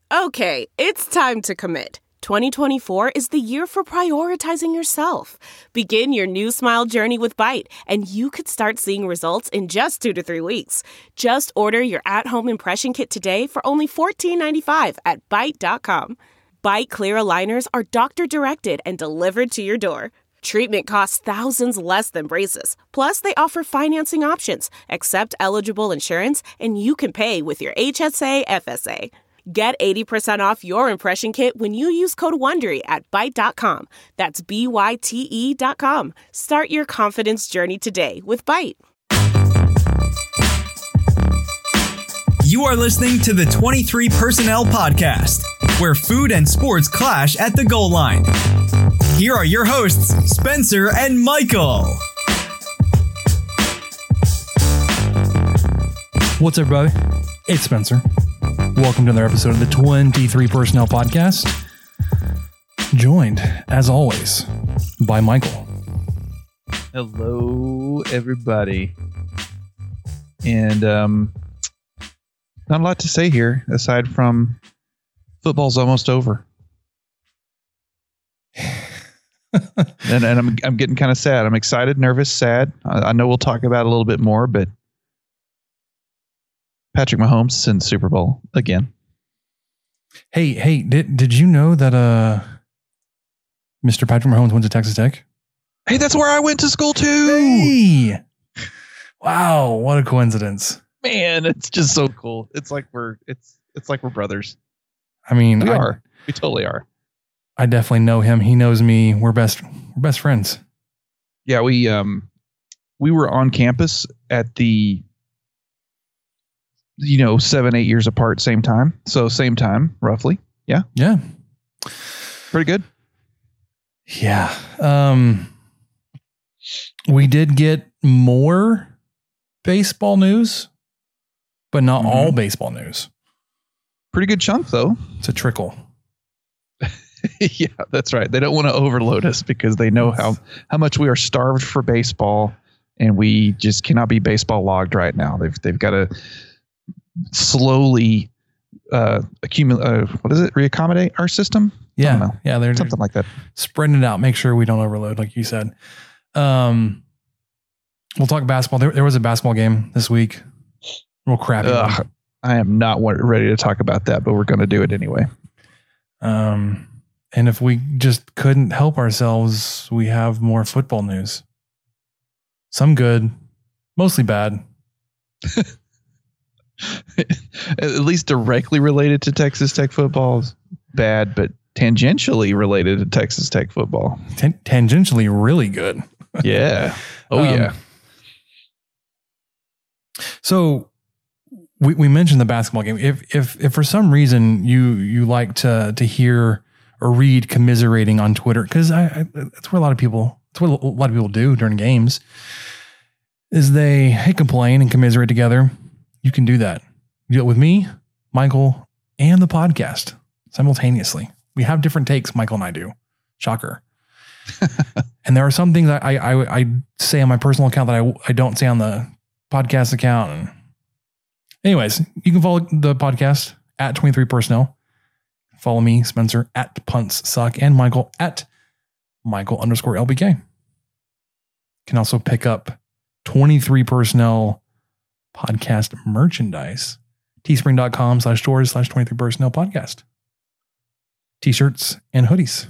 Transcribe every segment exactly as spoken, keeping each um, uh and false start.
Okay, it's time to commit. twenty twenty-four is the year for prioritizing yourself. Begin your new smile journey with Byte, and you could start seeing results in just two to three weeks. Just order your at-home impression kit today for only fourteen ninety-five at byte dot com. Byte Clear aligners are doctor-directed and delivered to your door. Treatment costs thousands less than braces. Plus, they offer financing options, accept eligible insurance, and you can pay with your H S A F S A. Get eighty percent off your impression kit when you use code WONDERY at byte dot com. That's B Y T E dot com. Start your confidence journey today with Byte. You are listening to the twenty-three Personnel Podcast, where food and sports clash at the goal line. Here are your hosts, Spencer and Michael. What's up, everybody? It's Spencer. Welcome to another episode of the twenty-three Personnel Podcast. Joined, as always, by Michael. Hello, everybody. And um, not a lot to say here, aside from football's almost over. and and I'm I'm getting kind of sad. I'm excited, nervous, sad. I, I know we'll talk about it a little bit more, but Patrick Mahomes is in the Super Bowl again. Hey, hey, did did you know that uh, Mister Patrick Mahomes went to Texas Tech? Hey, that's where I went to school too. Hey! Wow, what a coincidence. Man, it's just so cool. It's like we're it's it's like we're brothers. I mean, we I, are. We totally are. I definitely know him. He knows me. We're best we're best friends. Yeah, we um we were on campus at the you know, seven, eight years apart, same time. So same time, roughly. Yeah. Yeah. Pretty good. Yeah. Um, we did get more baseball news, but not mm-hmm. all baseball news. Pretty good chunk, though. It's a trickle. Yeah, that's right. They don't want to overload us because they know how, how much we are starved for baseball, and we just cannot be baseball logged right now. They've they've got to slowly uh accumulate uh, what is it reaccommodate our system. Yeah, yeah, they're something like that, spreading it out, make sure we don't overload, like you said. Um we'll talk basketball. There, there was a basketball game this week, real crappy. Ugh, I am not ready to talk about that, but we're going to do it anyway. Um and if we just couldn't help ourselves, we have more football news, some good, mostly bad. At least directly related to Texas Tech football is bad, but tangentially related to Texas Tech football. Tan- tangentially really good. Yeah. Oh, um, yeah. So we, we mentioned the basketball game. If if if for some reason you you like to to hear or read commiserating on Twitter, because I, I that's where a lot of people that's what a lot of people do during games, is they hey, complain and commiserate together. You can do that. You do it with me, Michael, and the podcast simultaneously. We have different takes, Michael and I do. Shocker. And there are some things I, I I say on my personal account that I, I don't say on the podcast account. And anyways, you can follow the podcast at twenty-three Personnel. Follow me, Spencer, at Punts Suck, and Michael at Michael underscore L B K. You can also pick up twenty-three Personnel podcast merchandise. Teespring.com slash stores slash 23 personnel podcast. T-shirts and hoodies.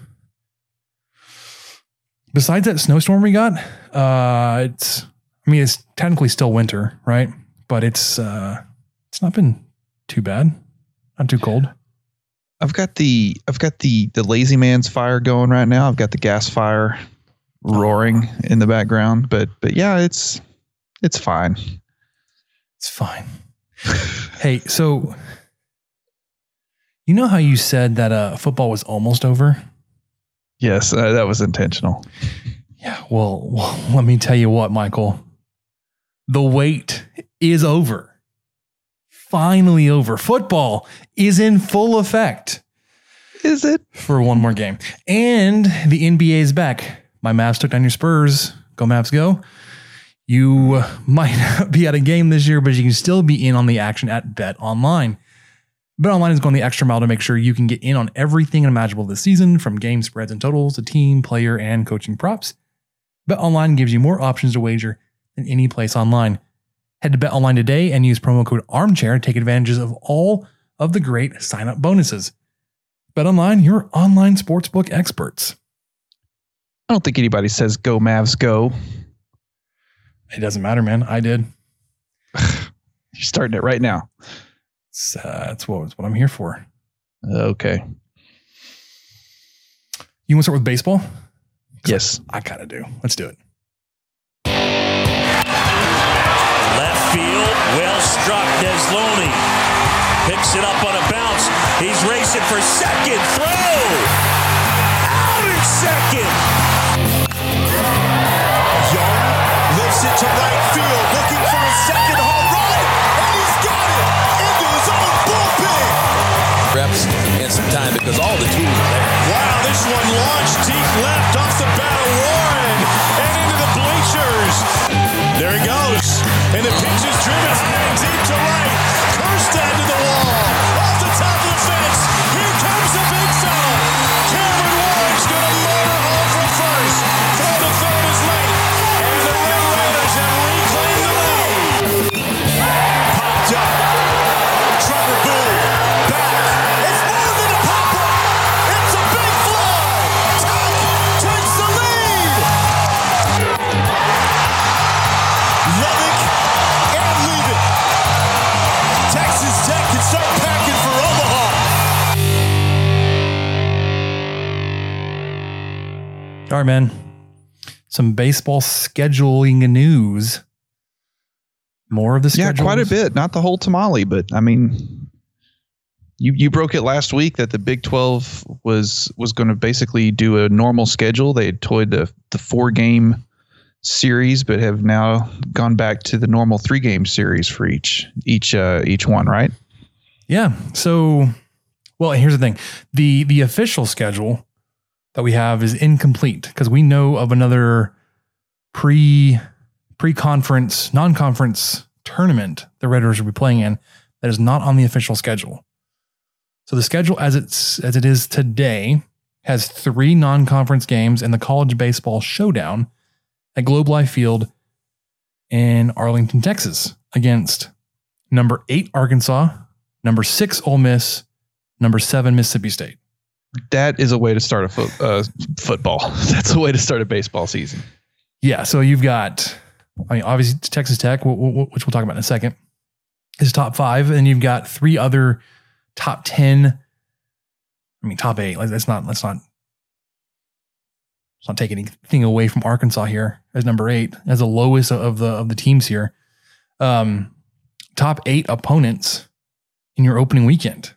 Besides that snowstorm we got, uh, it's, I mean, it's technically still winter, right? But it's, uh, it's not been too bad. Not too cold. I've got the, I've got the, the lazy man's fire going right now. I've got the gas fire roaring in the background, but, but yeah, it's, it's fine. It's fine. Hey, so you know how you said that uh, football was almost over? Yes, uh, that was intentional. Yeah, well, well, let me tell you what, Michael. The wait is over. Finally over. Football is in full effect. Is it? For one more game. And the N B A is back. My Mavs took down your Spurs. Go Mavs, go. You might not be at a game this year, but you can still be in on the action at Bet Online. BetOnline is going the extra mile to make sure you can get in on everything imaginable this season, from game spreads and totals to team, player, and coaching props. BetOnline gives you more options to wager than any place online. Head to BetOnline today and use promo code ARMCHAIR to take advantage of all of the great sign-up bonuses. BetOnline, your online sportsbook experts. I don't think anybody says go Mavs go. It doesn't matter, man. I did. You're starting it right now. It's, uh, that's what, that's what I'm here for. Okay. You want to start with baseball? Yes. I, I kind of do. Let's do it. Left field, well struck. Desloney picks it up on a bounce. He's racing for second. Throw! Out in second! Young lifts it to right field, looking for a second home run, and he's got it into his own bullpen. Reps and some time because all the tools are there. Wow, this one launched deep left off the bat of Warren and into the bleachers. There he goes, and the pitch is driven high deep to right. Kjerstad to the wall, off the top of the fence. Here comes the big fella. Cameron Warren's going to motor home from first. Throw to third is late, and the Red Raiders have reclaimed the lead. Popped up. Trevor Boone back. It's more than a pop-up. It's a big fly. Tuck takes the lead. Love it and leave it. Texas Tech can start packing for Omaha. All right, man. Some baseball scheduling news. More of the Yeah, schedule. quite a bit. Not the whole tamale, but I mean, you you broke it last week that the Big twelve was was going to basically do a normal schedule. They had toyed the the four game series, but have now gone back to the normal three game series for each each uh, each one, right? Yeah. So, well, here's the thing. The the official schedule that we have is incomplete because we know of another pre pre-conference, non-conference tournament the Red Raiders will be playing in that is not on the official schedule. So the schedule as it's as it is today has three non-conference games and the College Baseball Showdown at Globe Life Field in Arlington, Texas, against number eight Arkansas, number six Ole Miss, number seven Mississippi State. That is a way to start a fo- uh, football. That's a way to start a baseball season. Yeah, so you've got, I mean, obviously Texas Tech, which we'll talk about in a second, is top five, and you've got three other top ten. I mean, top eight. Like, let's not let's not let's not take anything away from Arkansas here as number eight, as the lowest of the of the teams here. Um, top eight opponents in your opening weekend.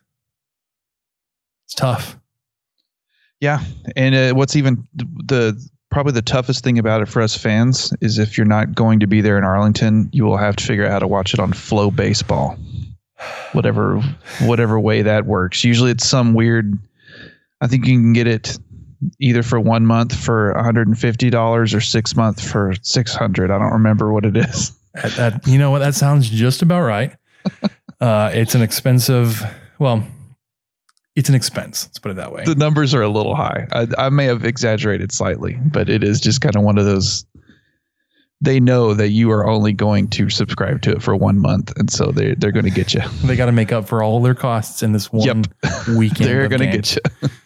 It's tough. Yeah, and uh, what's even the probably the toughest thing about it for us fans is if you're not going to be there in Arlington, you will have to figure out how to watch it on Flow Baseball, whatever whatever way that works. Usually, it's some weird. I think you can get it either for one month for one hundred fifty dollars or six months for six hundred dollars. I don't remember what it is. That, that, you know what? That sounds just about right. uh, it's an expensive. Well. It's an expense. Let's put it that way. The numbers are a little high. I, I may have exaggerated slightly, but it is just kind of one of those. They know that you are only going to subscribe to it for one month, and so they they're going to get you. They got to make up for all their costs in this one yep. weekend. They're going to get you.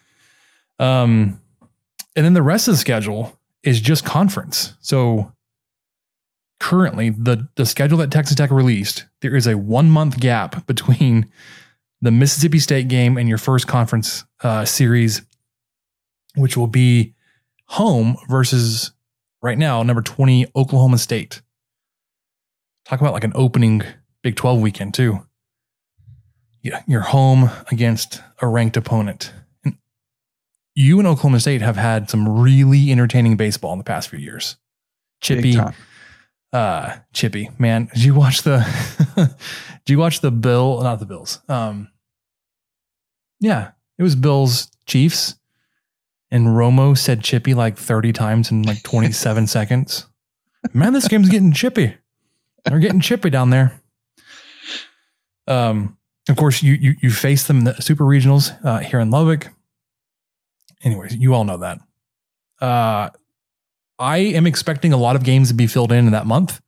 um, and then the rest of the schedule is just conference. So currently, the the schedule that Texas Tech released, there is a one month gap between the Mississippi State game and your first conference uh, series, which will be home versus right now, number twenty, Oklahoma State. Talk about like an opening Big twelve weekend too. Yeah, you're home against a ranked opponent. And you and Oklahoma State have had some really entertaining baseball in the past few years. Chippy, uh, Chippy, man, did you watch the, did you watch the Bill, not the Bills. Um, yeah, it was Bills Chiefs and Romo said Chippy like thirty times in like twenty-seven seconds. Man, this game's getting chippy. They're getting chippy down there. Um, Of course, you you, you face them in the Super Regionals uh, here in Lubbock. Anyways, you all know that. Uh, I am expecting a lot of games to be filled in in that month.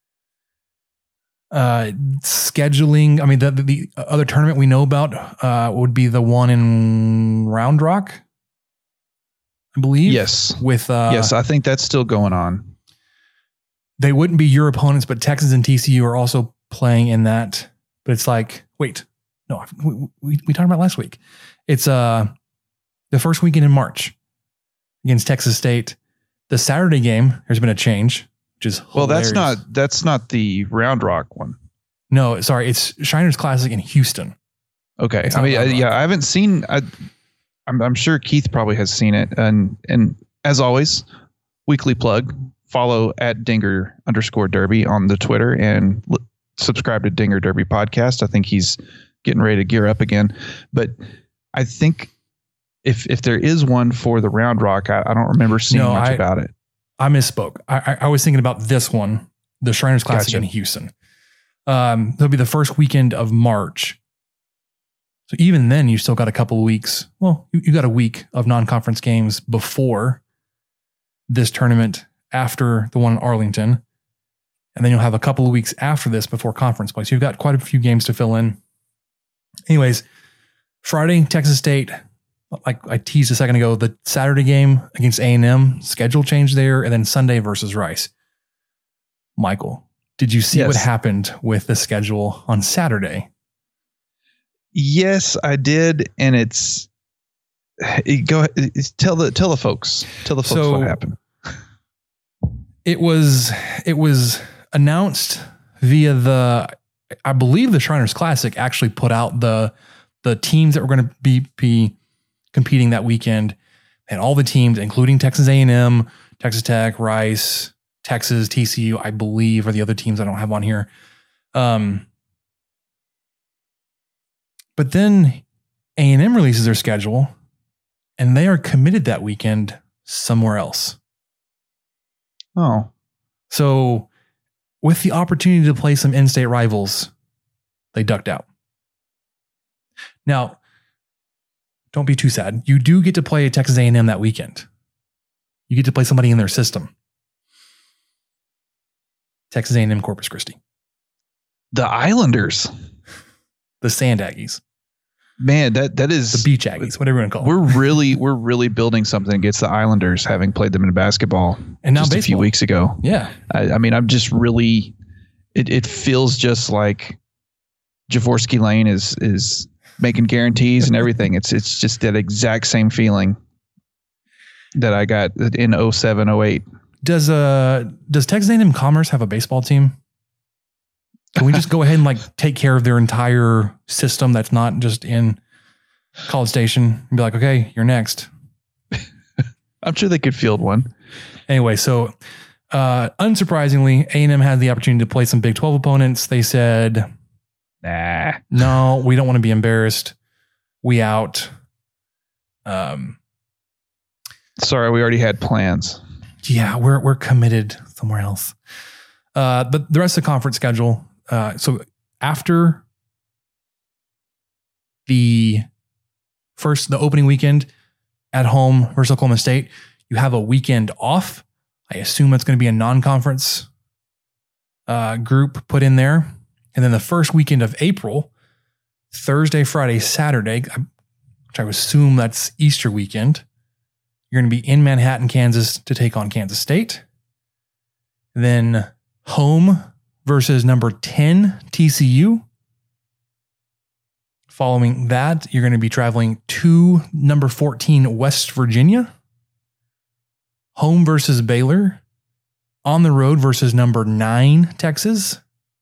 Uh, scheduling, I mean, the, the, the other tournament we know about uh, would be the one in Round Rock, I believe. Yes. With uh, yes, I think that's still going on. They wouldn't be your opponents, but Texas and T C U are also playing in that. But it's like, wait, no, we, we, we talked about last week. It's uh the first weekend in March against Texas State. The Saturday game, there's been a change, which is hilarious. Well, that's not that's not the Round Rock one. No, sorry, it's Shriners Classic in Houston. Okay, It's I not mean, I, Round yeah, Rock. I haven't seen. I, I'm, I'm sure Keith probably has seen it, and and as always, weekly plug. Follow at Dinger underscore Derby on the Twitter and l- subscribe to Dinger Derby podcast. I think he's getting ready to gear up again, but I think if if there is one for the Round Rock, I, I don't remember seeing No, much I- about it. I misspoke. I, I, I was thinking about this one, the Shriners Classic Gotcha. in Houston. Um, that'll be the first weekend of March. So even then, you still got a couple of weeks. Well, you, you got a week of non-conference games before this tournament, after the one in Arlington. And then you'll have a couple of weeks after this before conference play. So you've got quite a few games to fill in. Anyways, Friday, Texas State, like I teased a second ago, the Saturday game against A and M, schedule change there, and then Sunday versus Rice. Michael, did you see Yes. what happened with the schedule on Saturday? Yes, I did, and it's it, go it's, tell the tell the folks tell the folks So- what happened. It was it was announced via the, I believe the Shriners Classic actually put out the the teams that were going to be be competing that weekend, and all the teams, including Texas A and M, Texas Tech, Rice, Texas, T C U, I believe, are the other teams I don't have on here. Um, but then A and M releases their schedule, and they are committed that weekend somewhere else. Oh, So with the opportunity to play some in-state rivals, they ducked out. Now, don't be too sad. You do get to play at Texas A and M that weekend. You get to play somebody in their system. Texas A and M Corpus Christi. the Islanders, The Sand Aggies. man, that that is The Beach Aggies, whatever you want to call them. We're really we're really building something against the Islanders, having played them in basketball And now just a few baseball. weeks ago. Yeah. I, I mean, I'm just really. It it feels just like Jaworski Lane is is making guarantees and everything. It's it's just that exact same feeling that I got in oh seven oh eight. Does uh does Texas A and M Commerce have a baseball team? Can we just go ahead and like take care of their entire system that's not just in College Station and be like, okay, you're next. I'm sure they could field one. Anyway, so uh, unsurprisingly, A and M had the opportunity to play some Big twelve opponents. They said, Nah. no, we don't want to be embarrassed. We out. Um, Sorry, we already had plans. yeah, we're we're committed somewhere else. Uh, but the rest of the conference schedule. Uh, so after the first, the opening weekend at home versus Oklahoma State, you have a weekend off. I assume that's going to be a non-conference uh, group put in there. And then the first weekend of April, Thursday, Friday, Saturday, which I would assume that's Easter weekend, you're going to be in Manhattan, Kansas to take on Kansas State. Then home versus number ten, T C U. Following that, you're going to be traveling to number fourteen, West Virginia. Home versus Baylor. On the road versus number nine, Texas.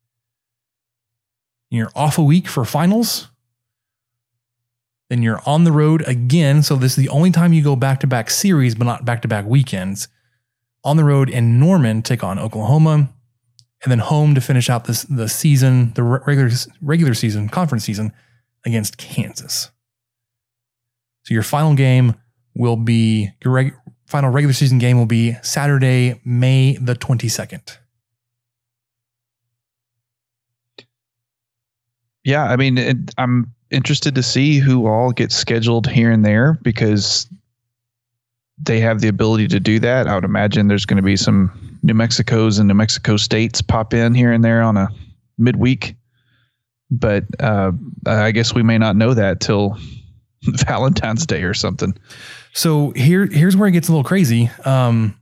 You're off a week for finals. Then you're on the road again. So this is the only time you go back-to-back series, but not back-to-back weekends. On the road in Norman, take on Oklahoma. And then home to finish out this the season, the regular regular season, conference season, against Kansas. So your final game will be, your reg, final regular season game will be Saturday, May the twenty-second. Yeah, I mean, it, I'm interested to see who all gets scheduled here and there because they have the ability to do that. I would imagine there's going to be some New Mexicos and New Mexico states pop in here and there on a midweek. But uh, I guess we may not know that till Valentine's Day or something. So here, here's where it gets a little crazy. Um,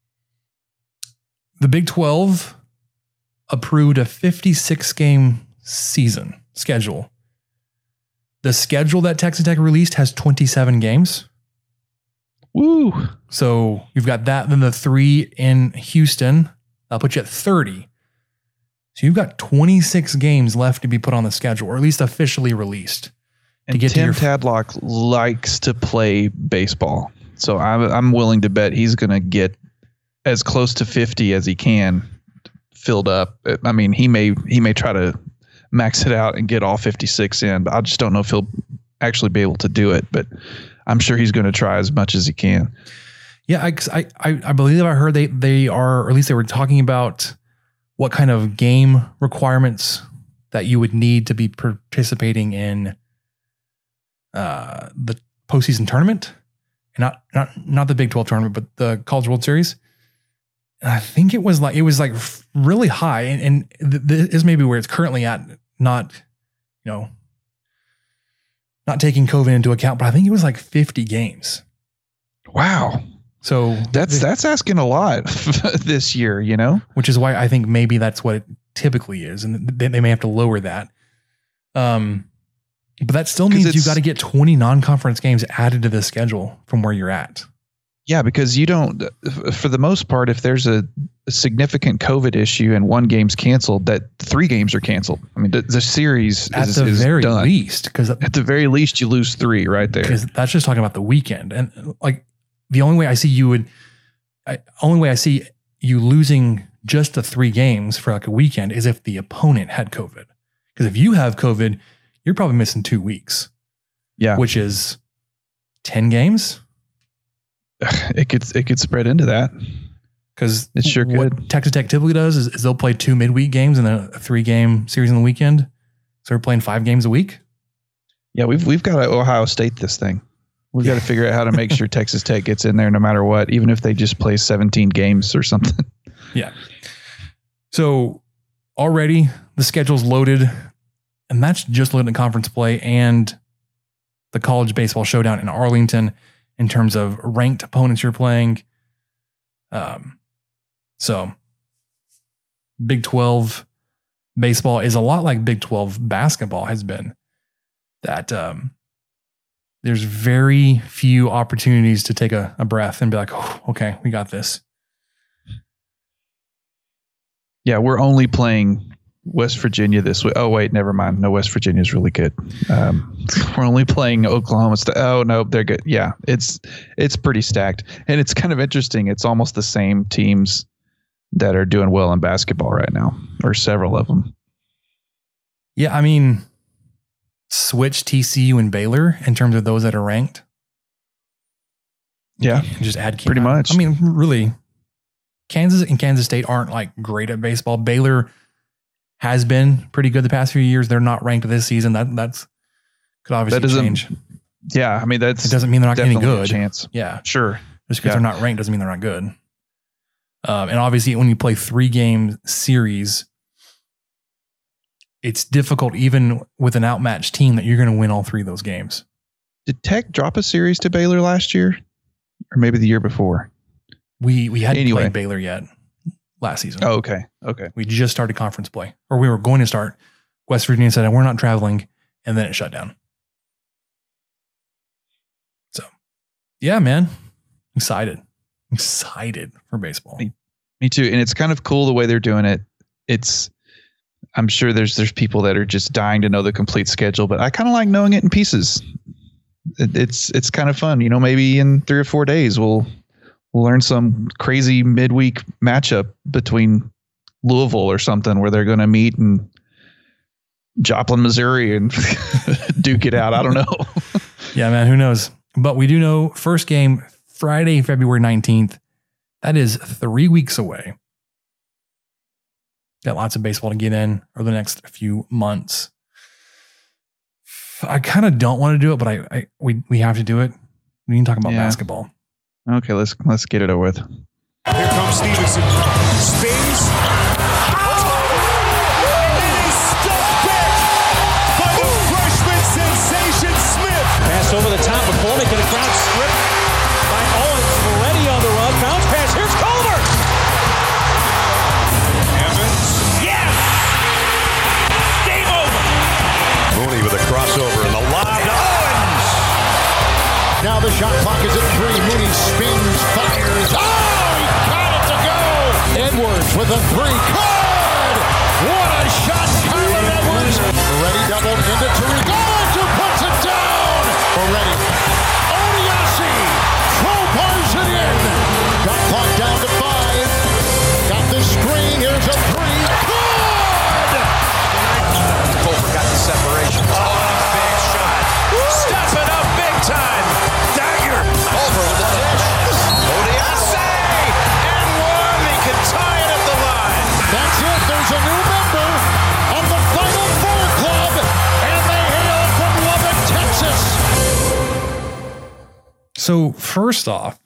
the Big twelve approved a fifty-six game season schedule. The schedule that Texas Tech released has twenty-seven games. Woo. So you've got that, then the three in Houston. That'll put you at thirty. So you've got twenty-six games left to be put on the schedule, or at least officially released. And to get Tim to your Tadlock likes to play baseball. So I'm, I'm willing to bet he's going to get as close to fifty as he can filled up. I mean, he may he may try to max it out and get all fifty-six in, but I just don't know if he'll actually be able to do it. But I'm sure he's going to try as much as he can. Yeah, I, I, I believe I heard they, they are, or at least they were talking about what kind of game requirements that you would need to be participating in uh, the postseason tournament. And not, not, not the Big twelve tournament, but the College World Series. And I think it was like, it was like really high. And, and th- this is maybe where it's currently at, not, you know, not taking COVID into account, but I think it was like fifty games. Wow. So that's, that's asking a lot this year, you know, which is why I think maybe that's what it typically is. And they, they may have to lower that. Um, but that still means you've got to get twenty non-conference games added to the schedule from where you're at. Yeah, because you don't, for the most part, if there's a, a significant COVID issue and one game's canceled, that three games are canceled. I mean, the, the series at is, the is very done. least, because at the very least you lose three right there. Because that's just talking about the weekend, and like the only way I see you would, I, only way I see you losing just the three games for like a weekend is if the opponent had COVID. Because if you have COVID, you're probably missing two weeks. Yeah, which is ten games. It could it could spread into that because it sure what could. Texas Tech typically does is, is they'll play two midweek games and then a three game series on the weekend. So we're playing five games a week. Yeah, we've we've got to Ohio State this thing. We've yeah. got to figure out how to make sure Texas Tech gets in there no matter what, even if they just play seventeen games or something. Yeah. So already the schedule's loaded, and that's just looking at conference play and the college baseball showdown in Arlington. In terms of ranked opponents you're playing. Um, so Big twelve baseball is a lot like Big twelve basketball has been. That um, there's very few opportunities to take a, a breath and be like, oh, okay, we got this. Yeah, we're only playing West Virginia this week. Oh, wait, never mind. No, West Virginia is really good. Um, we're only playing Oklahoma State. Oh, no, they're good. Yeah, it's it's pretty stacked. And it's kind of interesting. It's almost the same teams that are doing well in basketball right now, or several of them. Yeah, I mean, switch T C U and Baylor in terms of those that are ranked. Yeah, just add pretty much. I mean, really, Kansas and Kansas State aren't like great at baseball. Baylor has been pretty good the past few years. They're not ranked this season. That that's could obviously that change. Yeah, I mean that's it doesn't mean they're not any good. A chance. Yeah, sure. Just because yeah. they're not ranked doesn't mean they're not good. Um, and obviously, when you play three game series, it's difficult even with an outmatched team that you're going to win all three of those games. Did Tech drop a series to Baylor last year, or maybe the year before? We we hadn't anyway. played Baylor yet. Last season. Oh, okay. Okay. We just started conference play, or we were going to start. West Virginia said, we're not traveling. And then it shut down. So, yeah, man. Excited. Excited for baseball. Me, me too. And it's kind of cool the way they're doing it. It's, I'm sure there's, there's people that are just dying to know the complete schedule, but I kind of like knowing it in pieces. It, it's, it's kind of fun. You know, maybe in three or four days, we'll, We'll learn some crazy midweek matchup between Louisville or something where they're going to meet in Joplin, Missouri and duke it out. I don't know. Yeah, man, who knows? But we do know first game Friday, February nineteenth. That is three weeks away. Got lots of baseball to get in over the next few months. I kind of don't want to do it, but I, I we we have to do it. We can talk about Yeah. basketball. Okay, let's let's get it over with. Here comes Stevenson. Spins. Pass over the top of McCormick and a ground strip by Owens. Moretti on the run. Bounce pass. Here's Culver. Evans. Yes! Game over. Mooney with a crossover and the lob to Owens. Now the shot clock is at three. Mooney spins, fires. Oh, he got it to go. Edwards with a three. Good! What a shot, Kyler Edwards. Moretti doubled into Tariq Owens, who puts it down. Moretti. Odiasi crowbars it in. Shot clock down to five. Got the screen. Here's a three. Good! Culver got the separation. Oh, big shot. Step it up big time. Dagger. Culver with the dish. Odiase. And one. He can tie it at the line. That's it. There's a new member of the Final Four Club, and they hail from Lubbock, Texas. So first off,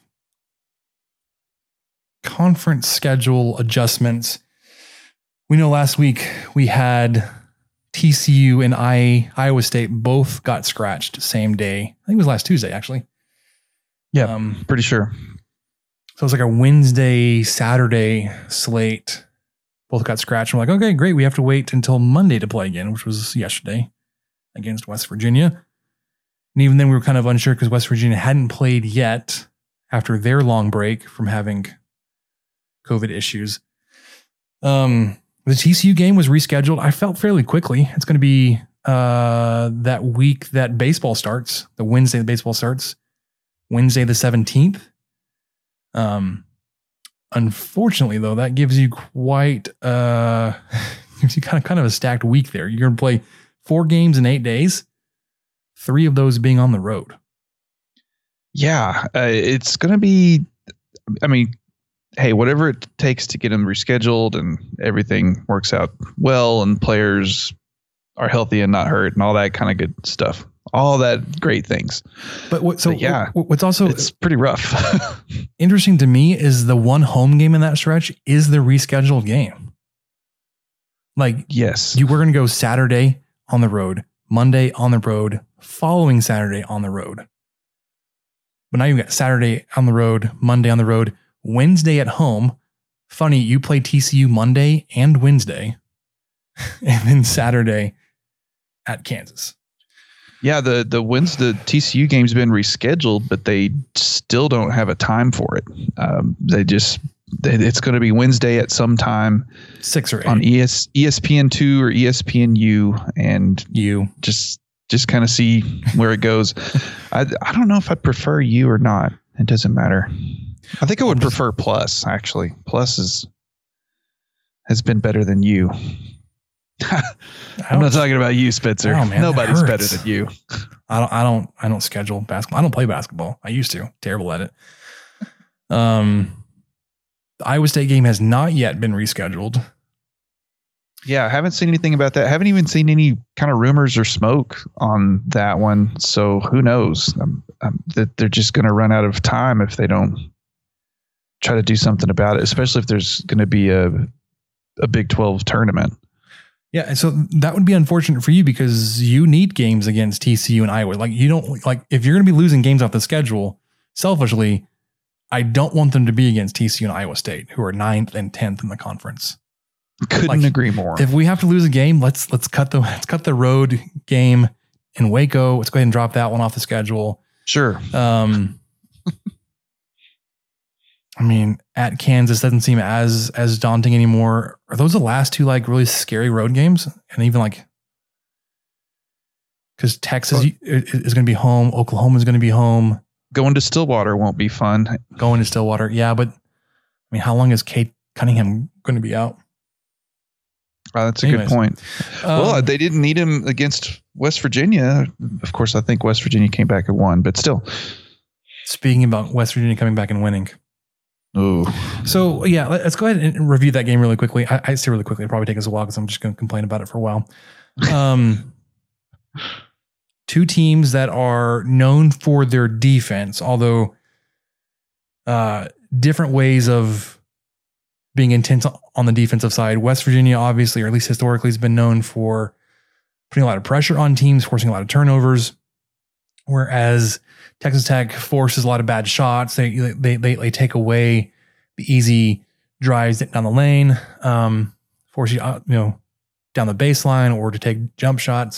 conference schedule adjustments. We know last week we had T C U and I, Iowa State both got scratched same day. I think it was last Tuesday, actually. Yeah, Um, pretty sure. So it was like a Wednesday, Saturday slate. Both got scratched. I'm like, okay, great. We have to wait until Monday to play again, which was yesterday against West Virginia. And even then we were kind of unsure because West Virginia hadn't played yet after their long break from having COVID issues. Um, the T C U game was rescheduled. I felt fairly quickly. It's going to be uh, that week that baseball starts, the Wednesday the baseball starts, Wednesday the seventeenth. Um, unfortunately, though, that gives you quite uh, gives you kind of kind of a stacked week there. You're going to play four games in eight days, three of those being on the road. Yeah, uh, it's going to be, I mean, hey, whatever it takes to get them rescheduled and everything works out well and players are healthy and not hurt and all that kind of good stuff. All that great things. But what, so But yeah, what- what's also It's pretty rough. interesting to me is the one home game in that stretch is the rescheduled game. Like, Yes. you were going to go Saturday on the road, Monday on the road, following Saturday on the road. But now you've got Saturday on the road, Monday on the road, Wednesday at home. Funny, you play T C U Monday and Wednesday, and then Saturday at Kansas. Yeah, the the wins the T C U game's been rescheduled, but they still don't have a time for it. Um, they just they, it's going to be Wednesday at some time Six or eight. on E S, E S P N two or E S P N U, and you. just just kind of see where it goes. I I don't know if I'd prefer you or not. It doesn't matter. I think I would prefer Plus, actually. Plus is has been better than you. I'm not talking about you, Spencer. Oh, man, that Nobody's hurts. better than you. I don't, I don't, I don't schedule basketball. I don't play basketball. I used to. Terrible at it. Um, the Iowa State game has not yet been rescheduled. Yeah, I haven't seen anything about that. I haven't even seen any kind of rumors or smoke on that one. So who knows? Um, um, that they're just going to run out of time if they don't try to do something about it, especially if there's going to be a a Big twelve tournament. Yeah, and so that would be unfortunate for you because you need games against T C U and Iowa. Like you don't like if you're going to be losing games off the schedule. Selfishly, I don't want them to be against T C U and Iowa State, who are ninth and tenth in the conference. Couldn't Like, agree more. If we have to lose a game, let's let's cut the let's cut the road game in Waco. Let's go ahead and drop that one off the schedule. Sure. Um, I mean, at Kansas doesn't seem as as daunting anymore. Are those the last two like really scary road games? And even like, because Texas is going to be home, Oklahoma is going to be home. Going to Stillwater won't be fun. Going to Stillwater, yeah. But I mean, how long is Kate Cunningham going to be out? Uh, that's a Anyways. good point. Um, well, they didn't need him against West Virginia. Of course, I think West Virginia came back and won, but still. Speaking about West Virginia coming back and winning. Oh, So yeah, let- let's go ahead and review that game really quickly. I, I say really quickly. It'll probably take us a while because I'm just going to complain about it for a while. Um, two teams that are known for their defense, although uh, different ways of being intense on the defensive side. West Virginia, obviously, or at least historically, has been known for putting a lot of pressure on teams, forcing a lot of turnovers, whereas Texas Tech forces a lot of bad shots. They they they, they take away the easy drives down the lane, um, force you you know down the baseline or to take jump shots.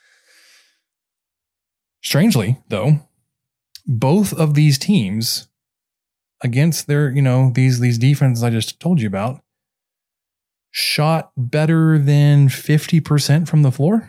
Strangely, though, both of these teams against their, you know, these these defenses I just told you about, shot better than fifty percent from the floor?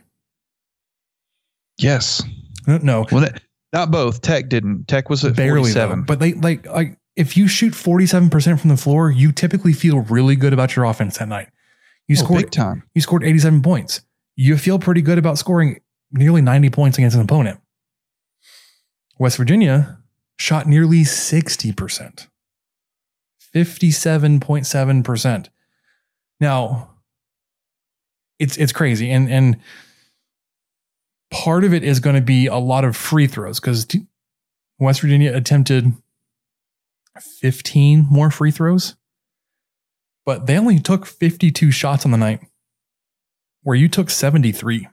Yes. No. Well, that, not both. Tech didn't. Tech was at barely forty-seven. Though, but they like like if you shoot forty-seven percent from the floor, you typically feel really good about your offense that night. You oh, scored big time. You scored eighty-seven points. You feel pretty good about scoring nearly ninety points against an opponent. West Virginia shot nearly sixty percent. fifty-seven point seven percent. Now, it's it's crazy. And, and part of it is going to be a lot of free throws because West Virginia attempted fifteen more free throws, but they only took fifty-two shots on the night, where you took seventy-three.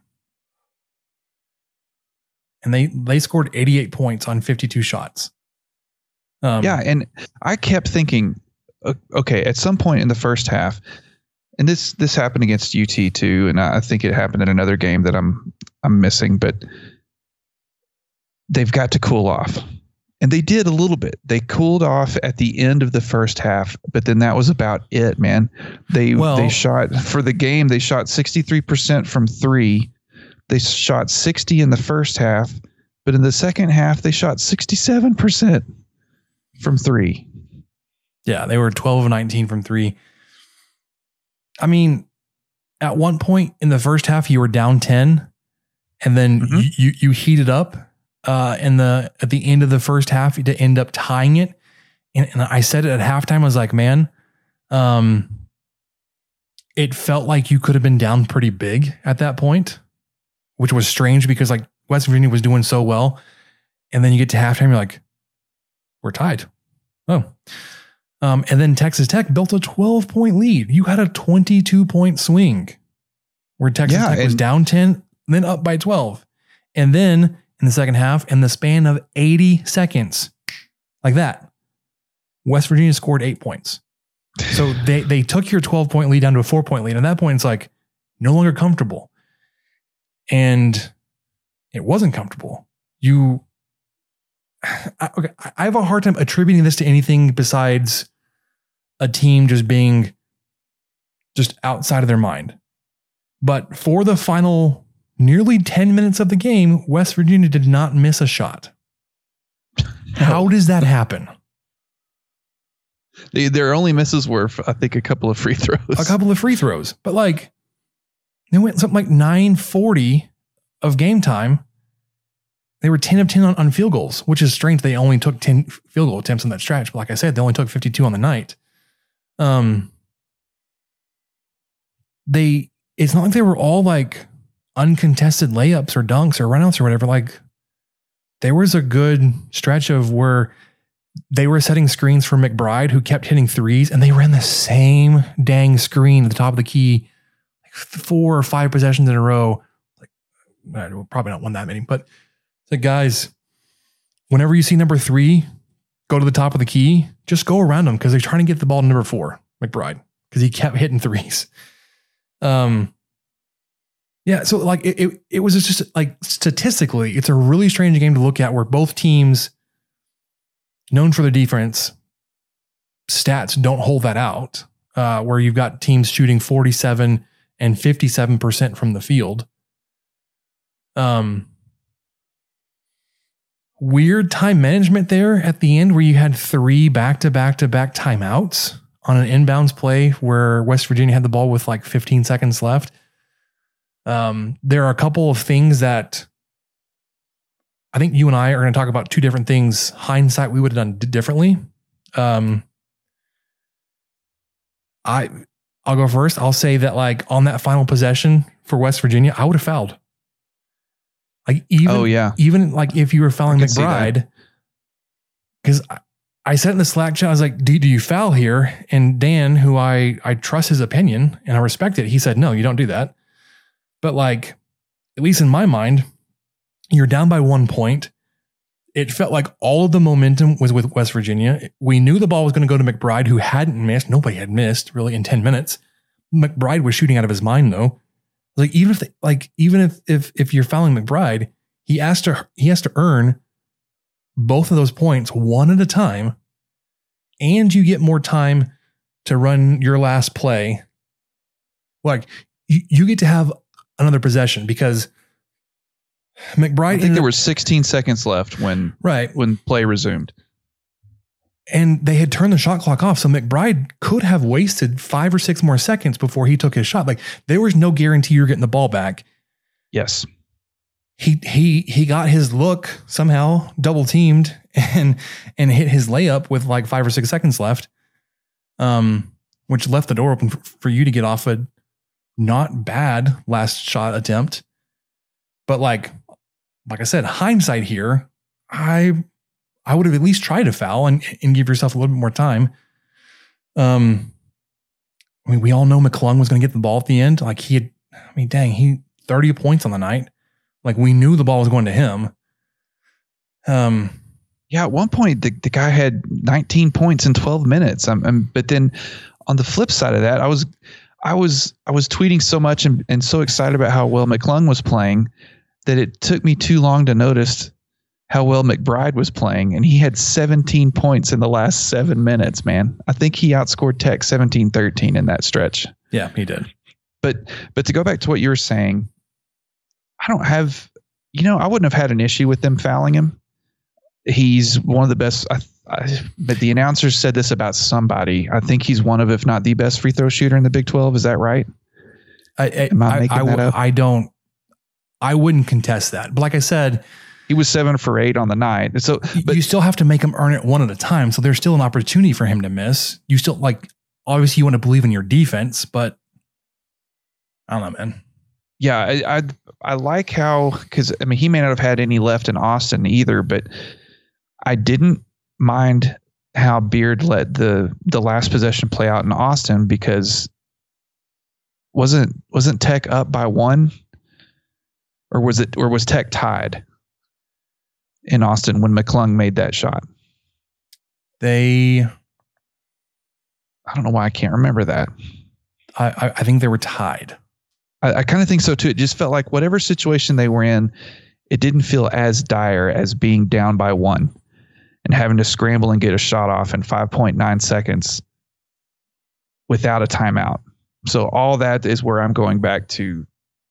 And they, they scored eighty-eight points on fifty-two shots. Um, yeah, and I kept thinking, okay, at some point in the first half, and this this happened against U T too, and I think it happened in another game that I'm I'm missing, but they've got to cool off. And they did a little bit. They cooled off at the end of the first half, but then that was about it, man. They well, they shot for the game, they shot sixty-three percent from three. They shot sixty in the first half, but in the second half, they shot sixty-seven percent from three. Yeah, they were twelve of nineteen from three. I mean, at one point in the first half, you were down ten, and then mm-hmm. you you heated up uh, in the at the end of the first half to end up tying it. And, and I said it at halftime. I was like, man, um, it felt like you could have been down pretty big at that point, which was strange because like West Virginia was doing so well. And then you get to halftime, you're like, we're tied. Oh. Um, and then Texas Tech built a twelve point lead. You had a twenty-two point swing where Texas yeah, Tech was down ten, then up by twelve. And then in the second half, in the span of eighty seconds, like that, West Virginia scored eight points. So they, they took your twelve point lead down to a four point lead. And at that point, it's like no longer comfortable. And it wasn't comfortable. You, I, okay, I have a hard time attributing this to anything besides a team just being just outside of their mind. But for the final nearly ten minutes of the game, West Virginia did not miss a shot. How does that happen? They, their only misses were, I think, a couple of free throws. A couple of free throws. But like, they went something like nine forty of game time. They were ten of ten on, on field goals, which is strange. They only took ten field goal attempts in that stretch. But like I said, they only took fifty-two on the night. Um, they, it's not like they were all like uncontested layups or dunks or runouts or whatever. Like there was a good stretch of where they were setting screens for McBride, who kept hitting threes, and they ran the same dang screen at the top of the key, like four or five possessions in a row. Like, probably not one that many, but it's like, guys, whenever you see number three go to the top of the key, just go around them because they're trying to get the ball to number four, McBride, because he kept hitting threes. Um, yeah, so like it, it, it was just like statistically, it's a really strange game to look at where both teams, known for their defense, stats don't hold that out. Uh, where you've got teams shooting forty-seven and fifty-seven percent from the field. Um. Weird time management there at the end where you had three back-to-back-to-back timeouts on an inbounds play where West Virginia had the ball with like fifteen seconds left. Um, there are a couple of things that I think you and I are going to talk about two different things. Hindsight, we would have done differently. Um, I, I'll go first. I'll say that like on that final possession for West Virginia, I would have fouled. Like even, oh, yeah. even like if you were fouling McBride, because I, I said in the Slack chat, I was like, do, do you foul here? And Dan, who I, I trust his opinion and I respect it, he said, no, you don't do that. But like, at least in my mind, you're down by one point. It felt like all of the momentum was with West Virginia. We knew the ball was going to go to McBride, who hadn't missed. Nobody had missed really in ten minutes. McBride was shooting out of his mind though. Like even if they, like even if if if you're fouling McBride, he has to he has to earn both of those points one at a time, and you get more time to run your last play. Like you, you get to have another possession because McBride. I think there were sixteen seconds left when right when play resumed, and they had turned the shot clock off. So McBride could have wasted five or six more seconds before he took his shot. Like there was no guarantee you're getting the ball back. Yes, he he he got his look somehow double teamed and and hit his layup with like five or six seconds left, um, which left the door open for, for you to get off a not bad last shot attempt. But like. Like I said, hindsight here, I I would have at least tried to foul and, and give yourself a little bit more time. Um, I mean, we all know McClung was going to get the ball at the end. Like he had, I mean, dang, he thirty points on the night. Like we knew the ball was going to him. Um, yeah, at one point the, the guy had nineteen points in twelve minutes. Um, um, but then on the flip side of that, I was I was I was tweeting so much and, and so excited about how well McClung was playing that it took me too long to notice how well McBride was playing. And he had seventeen points in the last seven minutes, man. I think he outscored Tech seventeen thirteen in that stretch. Yeah, he did. But but to go back to what you were saying, I don't have, you know, I wouldn't have had an issue with them fouling him. He's one of the best. I, I, but the announcers said this about somebody. I think he's one of, if not the best free throw shooter in the Big twelve. Is that right? I, I, Am I, making I, that up? I don't. I wouldn't contest that. But like I said, he was seven for eight on the night. So but you still have to make him earn it one at a time. So there's still an opportunity for him to miss. You still like, obviously you want to believe in your defense, but I don't know, man. Yeah. I, I, I like how, cause I mean, he may not have had any left in Austin either, but I didn't mind how Beard let the, the last possession play out in Austin because wasn't, wasn't Tech up by one? Or was it, or was Tech tied in Austin when McClung made that shot? They, I don't know why I can't remember that. I, I, I think they were tied. I, I kind of think so too. It just felt like whatever situation they were in, it didn't feel as dire as being down by one and having to scramble and get a shot off in five point nine seconds without a timeout. So all that is where I'm going back to.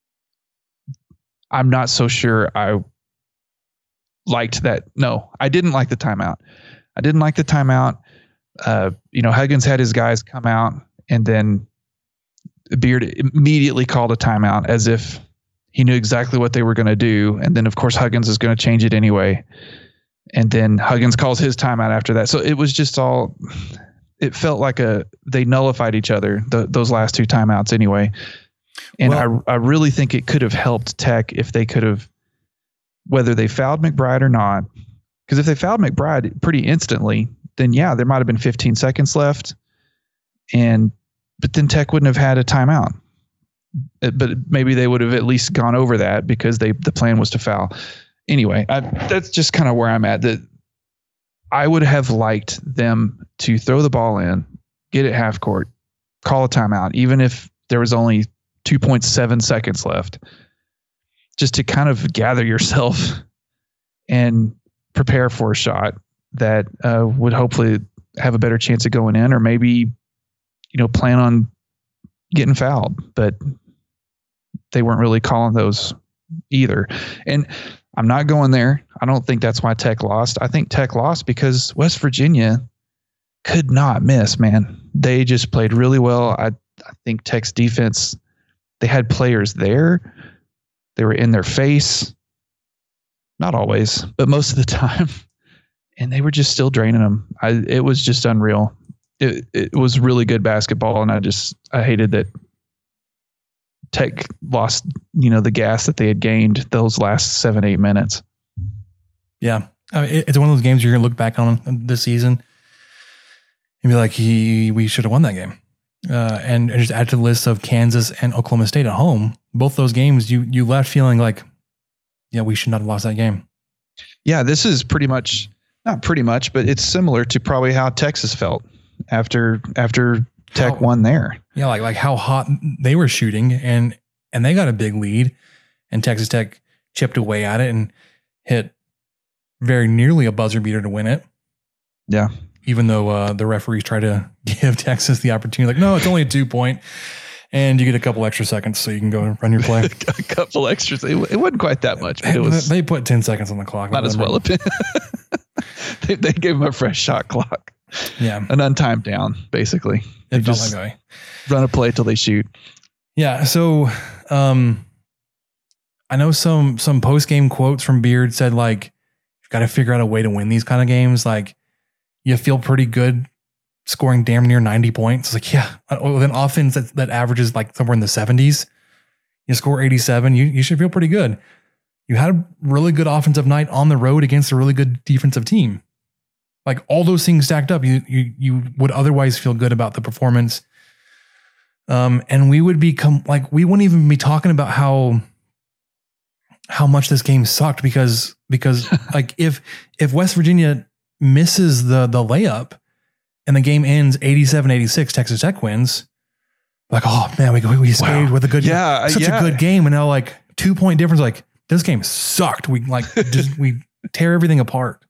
I'm not so sure I liked that. No, I didn't like the timeout. I didn't like the timeout. Uh, you know, Huggins had his guys come out and then Beard immediately called a timeout as if he knew exactly what they were going to do. And then of course Huggins is going to change it anyway. And then Huggins calls his timeout after that. So it was just all, it felt like a, they nullified each other, the, those last two timeouts anyway. And well, I I really think it could have helped Tech if they could have, whether they fouled McBride or not, because if they fouled McBride pretty instantly, then yeah, there might have been fifteen seconds left, and but then Tech wouldn't have had a timeout. But maybe they would have at least gone over that because they the plan was to foul. Anyway, I, that's just kind of where I'm at. That I would have liked them to throw the ball in, get it half court, call a timeout, even if there was only two point seven seconds left, just to kind of gather yourself and prepare for a shot that uh, would hopefully have a better chance of going in, or maybe, you know, plan on getting fouled, but they weren't really calling those either. And I'm not going there. I don't think that's why Tech lost. I think Tech lost because West Virginia could not miss, man. They just played really well. I, I think Tech's defense, they had players there. They were in their face. Not always, but most of the time. And they were just still draining them. I, it was just unreal. It, it was really good basketball, and I just I hated that Tech lost, you know, the gas that they had gained those last seven, eight minutes. Yeah. I mean, it's one of those games you're going to look back on this season and be like, he, we should have won that game. Uh, and, and just add to the list of Kansas and Oklahoma State at home. Both those games, you you left feeling like, yeah, we should not have lost that game. Yeah, this is pretty much, not pretty much, but it's similar to probably how Texas felt after after Tech how, won there. Yeah, like like how hot they were shooting, and and they got a big lead, and Texas Tech chipped away at it and hit very nearly a buzzer beater to win it. Yeah. Even though uh, the referees try to give Texas the opportunity, like, no, it's only a two point, and you get a couple extra seconds so you can go and run your play. a couple extras. It, it wasn't quite that much, but it was. They put ten seconds on the clock. Not as well have been. they, they gave him a fresh shot clock. Yeah, an untimed down, basically. It they felt just like run a play till they shoot. Yeah. So, um, I know some some post game quotes from Beard said like, "You've got to figure out a way to win these kind of games." Like, you feel pretty good scoring damn near ninety points. It's like, yeah, with an offense that, that averages like somewhere in the seventies, you score eighty-seven, you, you should feel pretty good. You had a really good offensive night on the road against a really good defensive team. Like all those things stacked up, you you you would otherwise feel good about the performance. Um, and we would become like, we wouldn't even be talking about how how much this game sucked because because like if if West Virginia misses the the layup and the game ends eighty-seven eighty-six, Texas Tech wins. Like, oh man, we we escaped wow. with a good yeah, such yeah. a good game. And now like two point difference, like this game sucked. We like just we tear everything apart.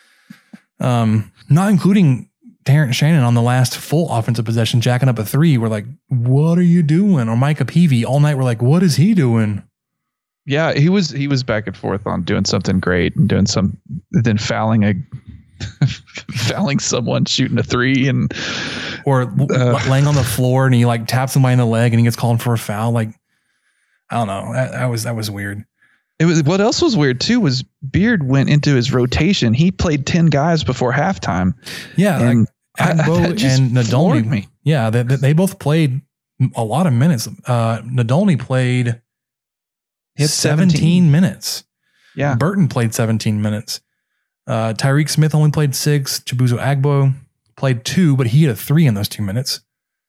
Um, not including Terrence Shannon on the last full offensive possession, jacking up a three. We're like, what are you doing? Or Micah Peavy all night. We're like, what is he doing? Yeah, he was he was back and forth on doing something great and doing some, then fouling a fouling someone, shooting a three, and or uh, laying on the floor and he like taps somebody in the leg and he gets called for a foul. Like, I don't know. That, that was that was weird. It was. What else was weird too was Beard went into his rotation. He played ten guys before halftime. Yeah, and like Agbo and Nadolny. Me. Yeah, they, they both played a lot of minutes. Uh, Nadolny played seventeen, seventeen minutes. Yeah, Burton played seventeen minutes. Uh, Tyreek Smith only played six. Chibuzo Agbo played two, but he had a three in those two minutes.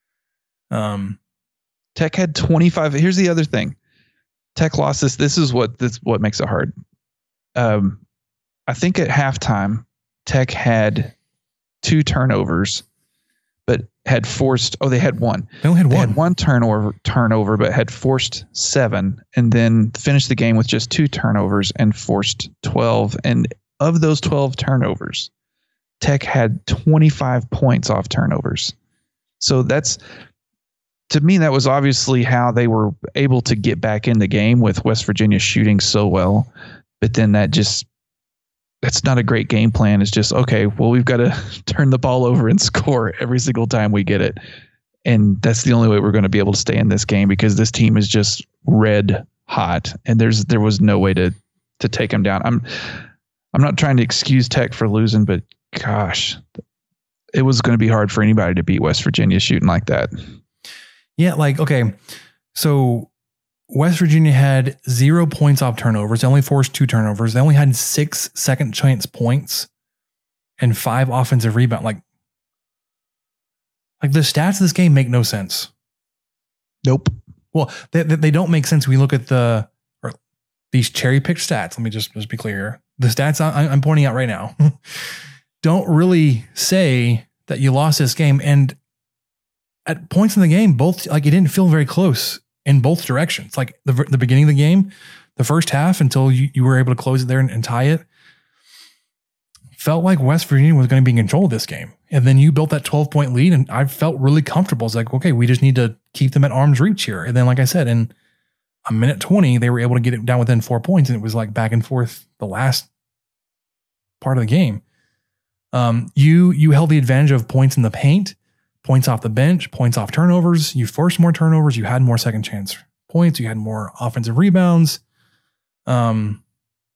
Um, Tech had twenty-five. Here's the other thing. Tech lost this. This is what this what makes it hard. Um, I think at halftime, Tech had two turnovers, but had forced. Oh, they had one. They only had they one. Had one turnover, turnover, but had forced seven, and then finished the game with just two turnovers and forced twelve. And of those twelve turnovers, Tech had twenty-five points off turnovers. So that's. To me, that was obviously how they were able to get back in the game with West Virginia shooting so well. But then that just, that's not a great game plan. It's just, okay, well, we've got to turn the ball over and score every single time we get it. And that's the only way we're going to be able to stay in this game because this team is just red hot. And there's, there was no way to, to take them down. I'm, I'm not trying to excuse Tech for losing, but gosh, it was going to be hard for anybody to beat West Virginia shooting like that. Yeah, like, okay, so West Virginia had zero points off turnovers. They only forced two turnovers. They only had six second chance points and five offensive rebounds. Like, like the stats of this game make no sense. Nope. Well, they, they don't make sense when you look at the or these cherry-picked stats. Let me just, just be clear here. The stats I, I'm pointing out right now don't really say that you lost this game. And at points in the game, both like it didn't feel very close in both directions. Like the the beginning of the game, the first half until you, you were able to close it there and, and tie it, felt like West Virginia was going to be in control of this game. And then you built that twelve point lead, and I felt really comfortable. It's like, okay, we just need to keep them at arm's reach here. And then, like I said, in a minute twenty, they were able to get it down within four points, and it was like back and forth the last part of the game. Um, you you held the advantage of points in the paint. Points off the bench, points off turnovers. You forced more turnovers. You had more second chance points. You had more offensive rebounds. Um,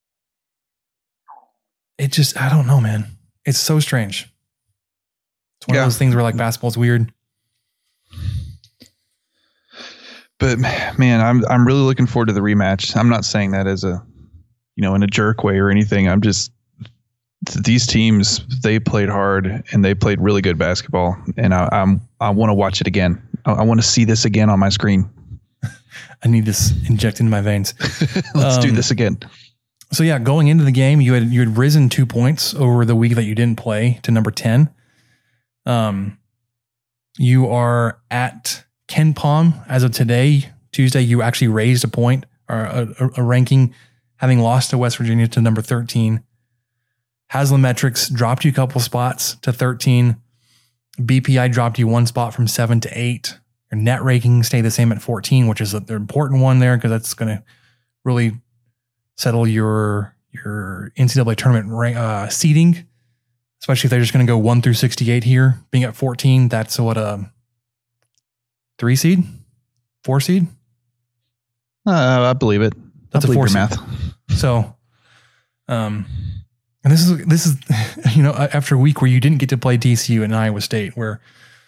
it just, I don't know, man. It's so strange. It's one yeah. of those things where like basketball's weird. But man, I'm I'm really looking forward to the rematch. I'm not saying that as a, you know, in a jerk way or anything. I'm just these teams, they played hard and they played really good basketball, and I, I'm I want to watch it again. I, I want to see this again on my screen. I need this injected in my veins. Let's um, do this again. So yeah, going into the game, you had you had risen two points over the week that you didn't play to number ten. Um, you are at Ken Palm as of today, Tuesday. You actually raised a point or a, a ranking, having lost to West Virginia to number thirteen. Haslametrics dropped you a couple spots to thirteen. B P I dropped you one spot from seven to eight. Your net ranking stayed the same at fourteen, which is the important one there because that's going to really settle your your N C double A tournament rank, uh, seeding, especially if they're just going to go one through sixty-eight here. Being at fourteen, that's what a three seed, four seed. Uh, I believe it. That's I a four your seed. math. So, um, and this is this is you know after a week where you didn't get to play T C U and Iowa State, where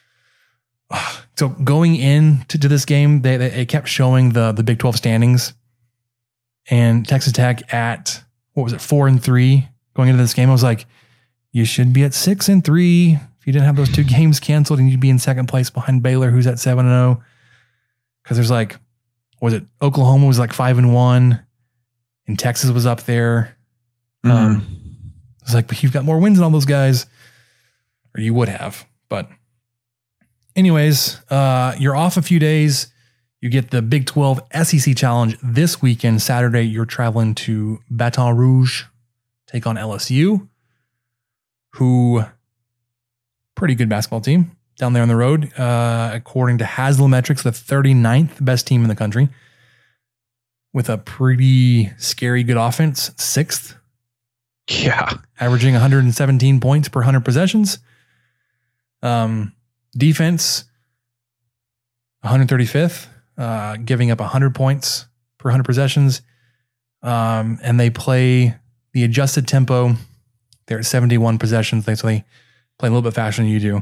uh, so going in to, to this game, they, they it kept showing the the Big twelve standings. And Texas Tech at, what was it, four and three going into this game. I was like, you should be at six and three if you didn't have those two games canceled, and you'd be in second place behind Baylor, who's at seven and oh. Because there's like, what was it, Oklahoma was like five and one, and Texas was up there. Mm-hmm. Um, it's like, but you've got more wins than all those guys, or you would have. But, anyways, uh, you're off a few days. You get the Big twelve S E C Challenge this weekend. Saturday, you're traveling to Baton Rouge, take on L S U, who, pretty good basketball team down there on the road. Uh, according to Haslametrics, the thirty-ninth best team in the country, with a pretty scary good offense, sixth. Yeah. Averaging one hundred seventeen points per one hundred possessions. Um, defense, one hundred thirty-fifth. Uh, giving up one hundred points per one hundred possessions. Um, and they play the adjusted tempo. They're at seventy-one possessions. They, so they play a little bit faster than you do.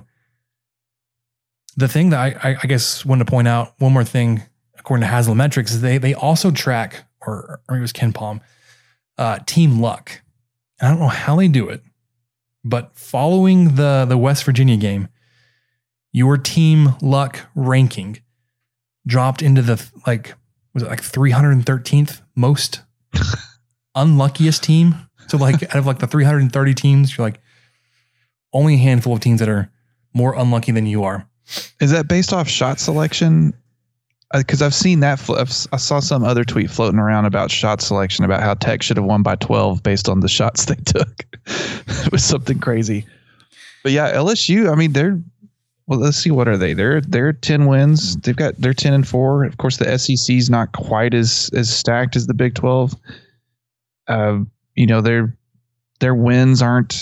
The thing that I, I, I guess wanted to point out, one more thing, according to Haslametrics, is they, they also track, or, or it was Ken Palm, uh, team luck. I don't know how they do it, but following the, the West Virginia game, your team luck ranking dropped into the, like, was it like three hundred thirteenth most unluckiest team? So like out of like the three hundred thirty teams, you're like only a handful of teams that are more unlucky than you are. Is that based off shot selection? Because I've seen that. Fl- I've, I saw some other tweet floating around about shot selection, about how Tech should have won by twelve based on the shots they took. It was something crazy. But yeah, L S U, I mean, they're, well, let's see, what are they? They're they're ten wins. They've got they're ten and four. Of course, the S E C is not quite as as stacked as the Big twelve. Uh, you know, their their wins aren't.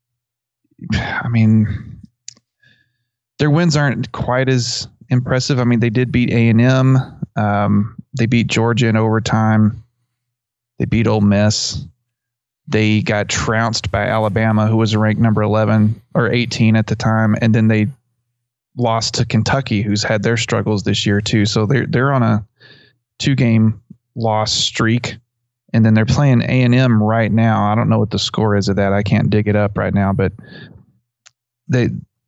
I mean, their wins aren't quite as impressive. I mean, they did beat A and M. Um, they beat Georgia in overtime. They beat Ole Miss. They got trounced by Alabama, who was ranked number eleven or eighteen at the time, and then they lost to Kentucky, who's had their struggles this year too. So they're they're on a two game loss streak, and then they're playing A and M right now. I don't know what the score is of that. I can't dig it up right now, but they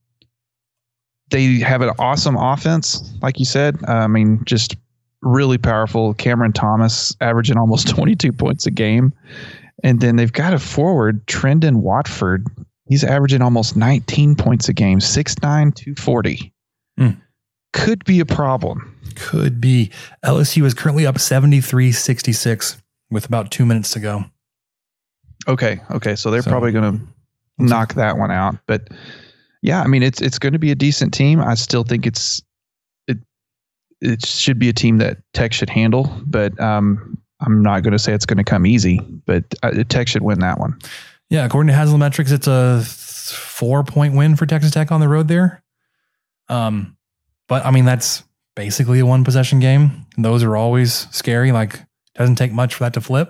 they have an awesome offense, like you said. Uh, I mean, just really powerful. Cameron Thomas averaging almost twenty-two points a game, and then they've got a forward, Trendon Watford. He's averaging almost nineteen points a game, six nine, two forty. Mm. Could be a problem. Could be. L S U is currently up seventy-three sixty-six with about two minutes to go. Okay. Okay. So they're so, probably going to knock that one out. But yeah, I mean, it's it's going to be a decent team. I still think it's it it should be a team that Tech should handle. But um, I'm not going to say it's going to come easy. But uh, Tech should win that one. Yeah, according to Haslametrics, it's a four-point win for Texas Tech on the road there. Um, but, I mean, that's basically a one-possession game. Those are always scary. Like, doesn't take much for that to flip.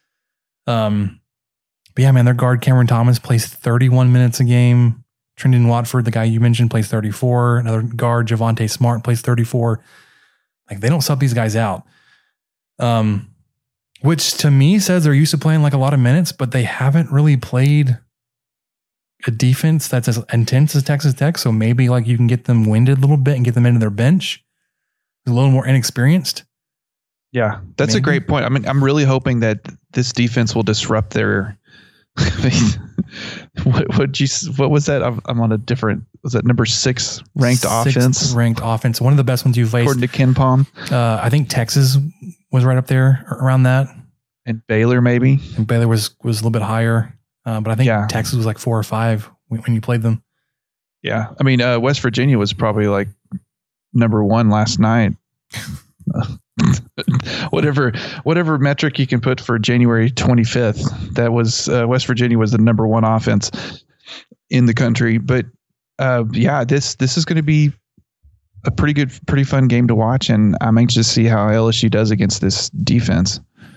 Um, but, yeah, man, their guard, Cameron Thomas, plays thirty-one minutes a game. Trendon Watford, the guy you mentioned, plays thirty-four. Another guard, Javonte Smart, plays thirty-four. Like they don't sub these guys out. Um, which to me says they're used to playing like a lot of minutes, but they haven't really played a defense that's as intense as Texas Tech. So maybe like you can get them winded a little bit and get them into their bench. A little more inexperienced. Yeah, that's maybe. a great point. I mean, I'm really hoping that this defense will disrupt their. what what you what was that? I'm, I'm on a different. Was that number six ranked Sixth offense? Ranked offense. One of the best ones you've faced. According to Ken Palm. Uh, I think Texas was right up there around that. And Baylor maybe. And Baylor was was a little bit higher, uh, but I think yeah. Texas was like four or five when, when you played them. Yeah, I mean uh, West Virginia was probably like number one last night. whatever whatever metric you can put for January twenty-fifth, that was uh, West Virginia was the number one offense in the country. But uh, yeah, this this is going to be a pretty good, pretty fun game to watch, and I'm anxious to see how L S U does against this defense.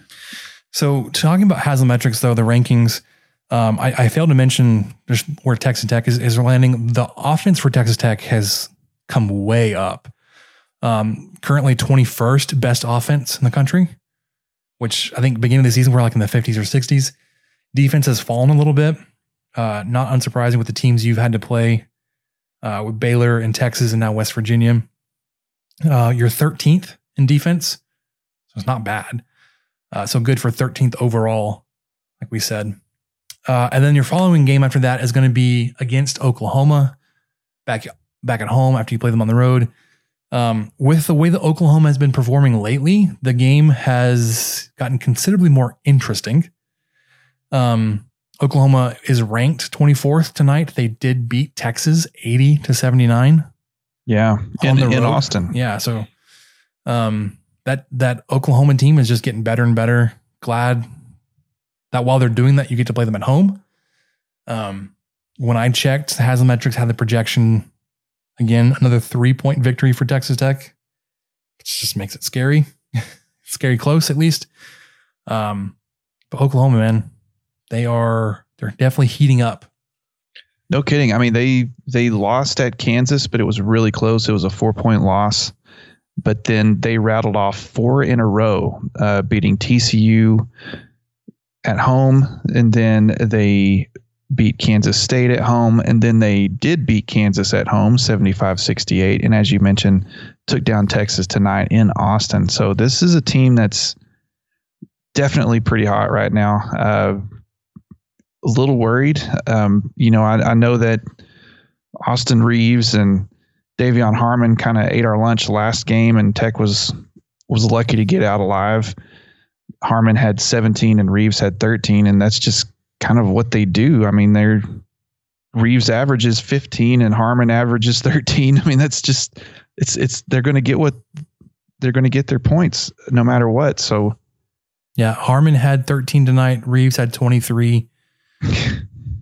So talking about Haslametrics, though, the rankings, um, I, I failed to mention just where Texas Tech is, is landing. The offense for Texas Tech has come way up. Um, currently twenty-first best offense in the country, which I think beginning of the season we're like in the fifties or sixties. Defense has fallen a little bit. Uh, not unsurprising with the teams you've had to play uh, with Baylor and Texas and now West Virginia. Uh, you're thirteenth in defense, so it's not bad. Uh, so good for thirteenth overall, like we said. Uh, and then your following game after that is going to be against Oklahoma, back back at home after you play them on the road. Um, with the way that Oklahoma has been performing lately, the game has gotten considerably more interesting. Um, Oklahoma is ranked twenty-fourth tonight. They did beat Texas eighty to seventy-nine. Yeah, in, in Austin. Yeah, so um, that that Oklahoma team is just getting better and better. Glad that while they're doing that, you get to play them at home. Um, when I checked, Haslametrics had the projection. Again, another three-point victory for Texas Tech. It just makes it scary. Scary close, at least. Um, but Oklahoma, man, they are they're definitely heating up. No kidding. I mean, they they lost at Kansas, but it was really close. It was a four-point loss. But then they rattled off four in a row, uh, beating T C U at home, and then they beat Kansas State at home, and then they did beat Kansas at home, seventy-five sixty-eight. And as you mentioned, took down Texas tonight in Austin. So this is a team that's definitely pretty hot right now. Uh, a little worried. Um, you know, I, I know that Austin Reeves and Davion Harmon kind of ate our lunch last game, and Tech was was lucky to get out alive. Harmon had seventeen and Reeves had thirteen, and that's just kind of what they do. I mean, they're Reeves averages fifteen and Harmon averages thirteen. I mean, that's just it's it's they're going to get what they're going to get their points no matter what. So yeah, Harmon had thirteen tonight. Reeves had twenty-three. uh,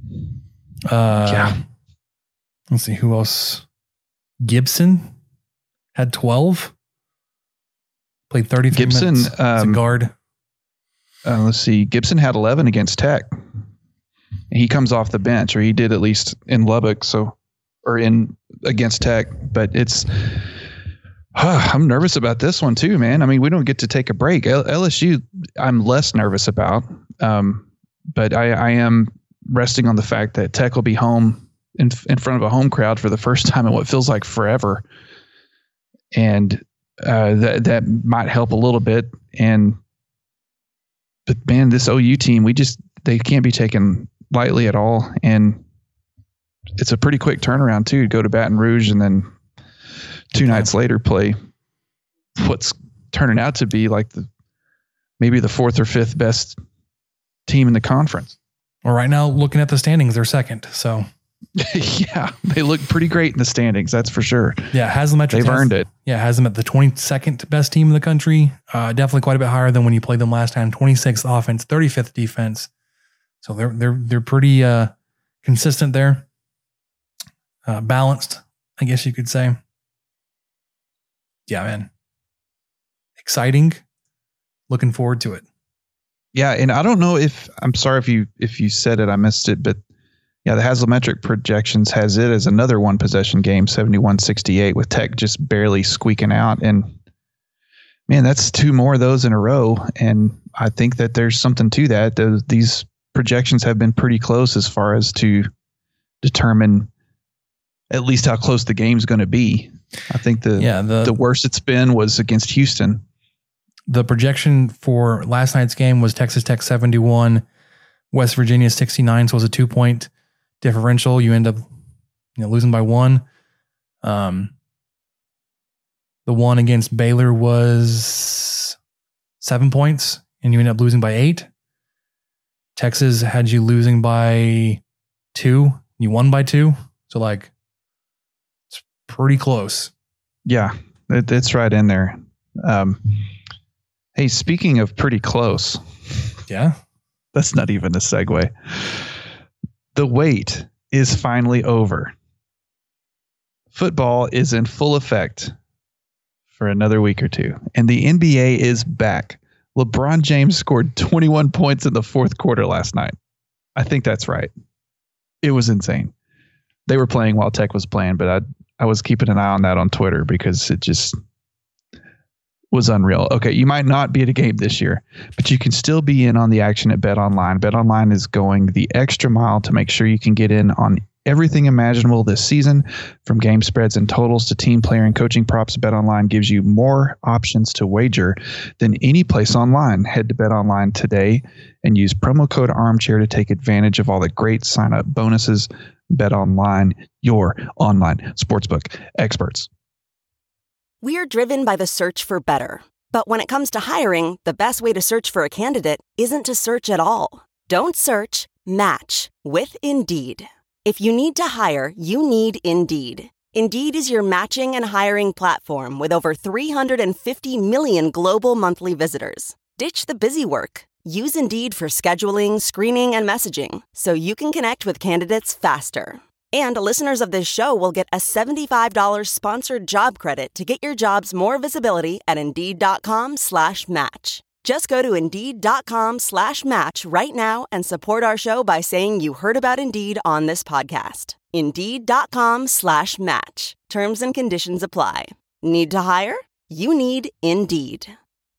yeah. Let's see who else. Gibson had twelve. Played thirty-three Gibson, minutes as um, a guard. Uh, let's see. Gibson had eleven against Tech. He comes off the bench, or he did at least in Lubbock, so or in against Tech. But it's uh, I'm nervous about this one too, man. I mean, we don't get to take a break. L- L S U, I'm less nervous about, um, but I, I am resting on the fact that Tech will be home in in front of a home crowd for the first time in what feels like forever, and uh, that that might help a little bit. And but man, this O U team, we just they can't be taken lightly at all, and it's a pretty quick turnaround too. Go to Baton Rouge and then two nights later play what's turning out to be like the maybe the fourth or fifth best team in the conference. Well, right now, looking at the standings, they're second. So yeah, they look pretty great in the standings. That's for sure. Yeah, Haslametrics They've has, earned it. Yeah, has them at the twenty-second best team in the country. Uh, definitely quite a bit higher than when you played them last time. twenty-sixth offense, thirty-fifth defense. So they're they're they're pretty uh, consistent there. Uh, balanced, I guess you could say. Yeah, man. Exciting. Looking forward to it. Yeah, and I don't know if I'm sorry if you if you said it, I missed it, but yeah, the Haslametric projections has it as another one possession game, seventy-one sixty-eight, with Tech just barely squeaking out. And man, that's two more of those in a row. And I think that there's something to that. Those, these projections have been pretty close as far as to determine at least how close the game's going to be. I think the, yeah, the the worst it's been was against Houston. The projection for last night's game was Texas Tech seventy-one, West Virginia sixty-nine. So it was a two point differential. You end up, you know, losing by one. Um, the one against Baylor was seven points, and you end up losing by eight. Texas had you losing by two. You won by two. So like, it's pretty close. Yeah, it, it's right in there. Um, hey, speaking of pretty close. Yeah. That's not even a segue. The wait is finally over. Football is in full effect for another week or two, and the N B A is back. LeBron James scored twenty-one points in the fourth quarter last night. I think that's right. It was insane. They were playing while Tech was playing, but I I was keeping an eye on that on Twitter because it just was unreal. Okay, you might not be at a game this year, but you can still be in on the action at BetOnline. BetOnline is going the extra mile to make sure you can get in on everything imaginable this season, from game spreads and totals to team player and coaching props. BetOnline gives you more options to wager than any place online. Head to BetOnline today and use promo code Armchair to take advantage of all the great sign-up bonuses. BetOnline, your online sportsbook experts. We're driven by the search for better. But when it comes to hiring, the best way to search for a candidate isn't to search at all. Don't search, match with Indeed. If you need to hire, you need Indeed. Indeed is your matching and hiring platform with over three hundred fifty million global monthly visitors. Ditch the busy work. Use Indeed for scheduling, screening, and messaging so you can connect with candidates faster. And listeners of this show will get a seventy-five dollars sponsored job credit to get your jobs more visibility at Indeed.com slash match. Just go to Indeed.com slash match right now and support our show by saying you heard about Indeed on this podcast. Indeed.com slash match. Terms and conditions apply. Need to hire? You need Indeed.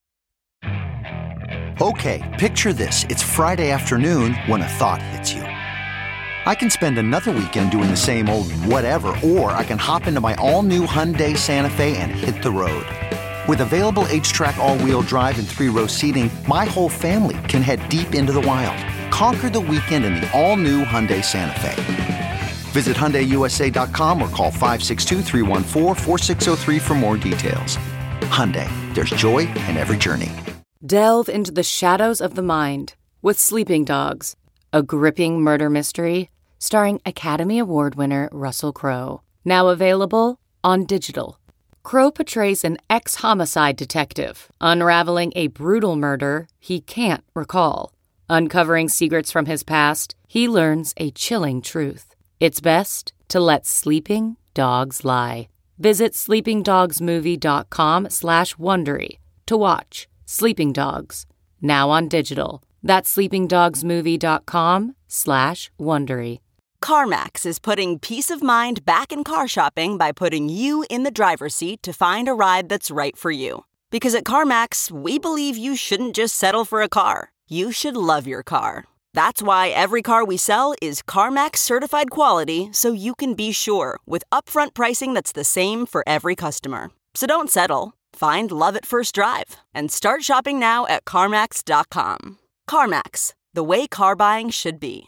Okay, picture this. It's Friday afternoon when a thought hits you. I can spend another weekend doing the same old whatever, or I can hop into my all-new Hyundai Santa Fe and hit the road. With available H-Track all-wheel drive and three-row seating, my whole family can head deep into the wild. Conquer the weekend in the all-new Hyundai Santa Fe. Visit Hyundai U S A dot com or call five six two, three one four, four six zero three for more details. Hyundai, there's joy in every journey. Delve into the shadows of the mind with Sleeping Dogs, a gripping murder mystery starring Academy Award winner Russell Crowe. Now available on digital. Crowe portrays an ex-homicide detective unraveling a brutal murder he can't recall. Uncovering secrets from his past, he learns a chilling truth. It's best to let sleeping dogs lie. Visit sleepingdogsmovie.com slash Wondery to watch Sleeping Dogs, now on digital. That's sleepingdogsmovie.com slash Wondery. CarMax is putting peace of mind back in car shopping by putting you in the driver's seat to find a ride that's right for you. Because at CarMax, we believe you shouldn't just settle for a car. You should love your car. That's why every car we sell is CarMax certified quality, so you can be sure with upfront pricing that's the same for every customer. So don't settle. Find love at first drive and start shopping now at CarMax dot com. CarMax, the way car buying should be.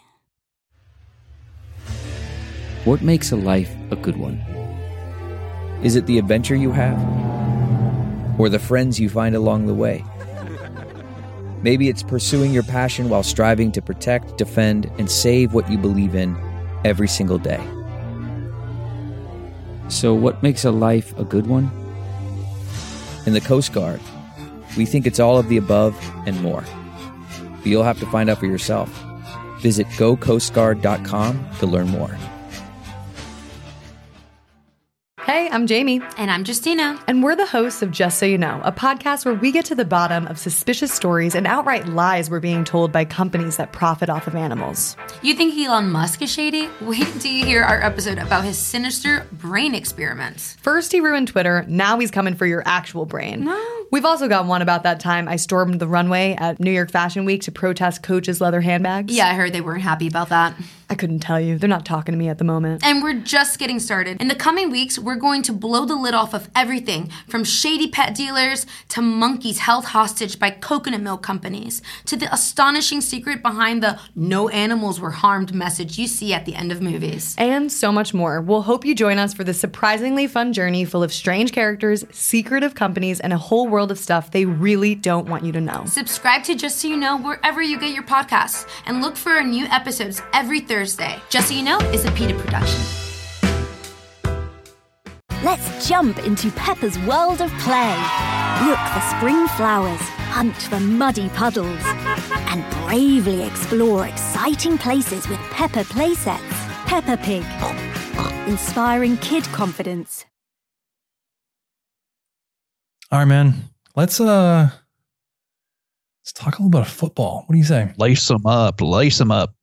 What makes a life a good one? Is it the adventure you have? Or the friends you find along the way? Maybe it's pursuing your passion while striving to protect, defend, and save what you believe in every single day. So what makes a life a good one? In the Coast Guard, we think it's all of the above and more. But you'll have to find out for yourself. Visit go coast guard dot com to learn more. Hey, I'm Jamie. And I'm Justina. And we're the hosts of Just So You Know, a podcast where we get to the bottom of suspicious stories and outright lies we're being told by companies that profit off of animals. You think Elon Musk is shady? Wait until you hear our episode about his sinister brain experiments. First he ruined Twitter, now he's coming for your actual brain. No, We've also got one about that time I stormed the runway at New York Fashion Week to protest Coach's leather handbags. Yeah, I heard they weren't happy about that. I couldn't tell you. They're not talking to me at the moment. And we're just getting started. In the coming weeks, we're going to blow the lid off of everything from shady pet dealers to monkeys held hostage by coconut milk companies to the astonishing secret behind the no animals were harmed message you see at the end of movies. And so much more. We'll hope you join us for this surprisingly fun journey full of strange characters, secretive companies, and a whole world of stuff they really don't want you to know. Subscribe to Just So You Know wherever you get your podcasts and look for our new episodes every Thursday. Just So You Know is a PETA production. Let's jump into Peppa's world of play. Look for spring flowers, hunt for muddy puddles, and bravely explore exciting places with Peppa playsets. Peppa Pig, inspiring kid confidence. All right, man. Let's uh, let's talk a little bit of football. What do you say? Lace them up. Lace them up.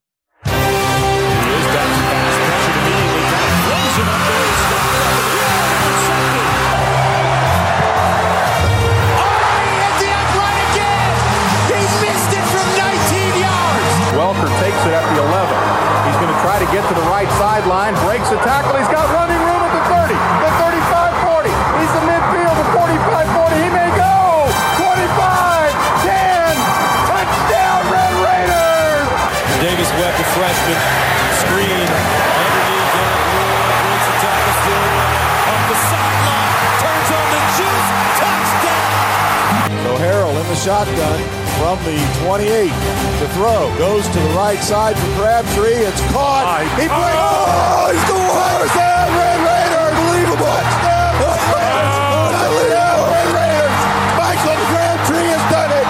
Welker takes it at the eleven. He's going to try to get to the right sideline, breaks the tackle. He's got running room at the thirty, the thirty-five forty. He's the midfield, the forty-five forty. He may go. twenty-five, ten, touchdown, Red Raiders. Davis Webb, the freshman, screen underneath Derek Wood, brings the tackle still up the sideline, turns on the juice, touchdown. So Harrell in the shotgun from the twenty-eight to throw. Goes to the right side for Crabtree. It's caught. He plays. Oh, he's going hard. Touchdown, Red Raiders. Unbelievable. Touchdown. Unbelievable. Red Raiders. Michael Crabtree has done it.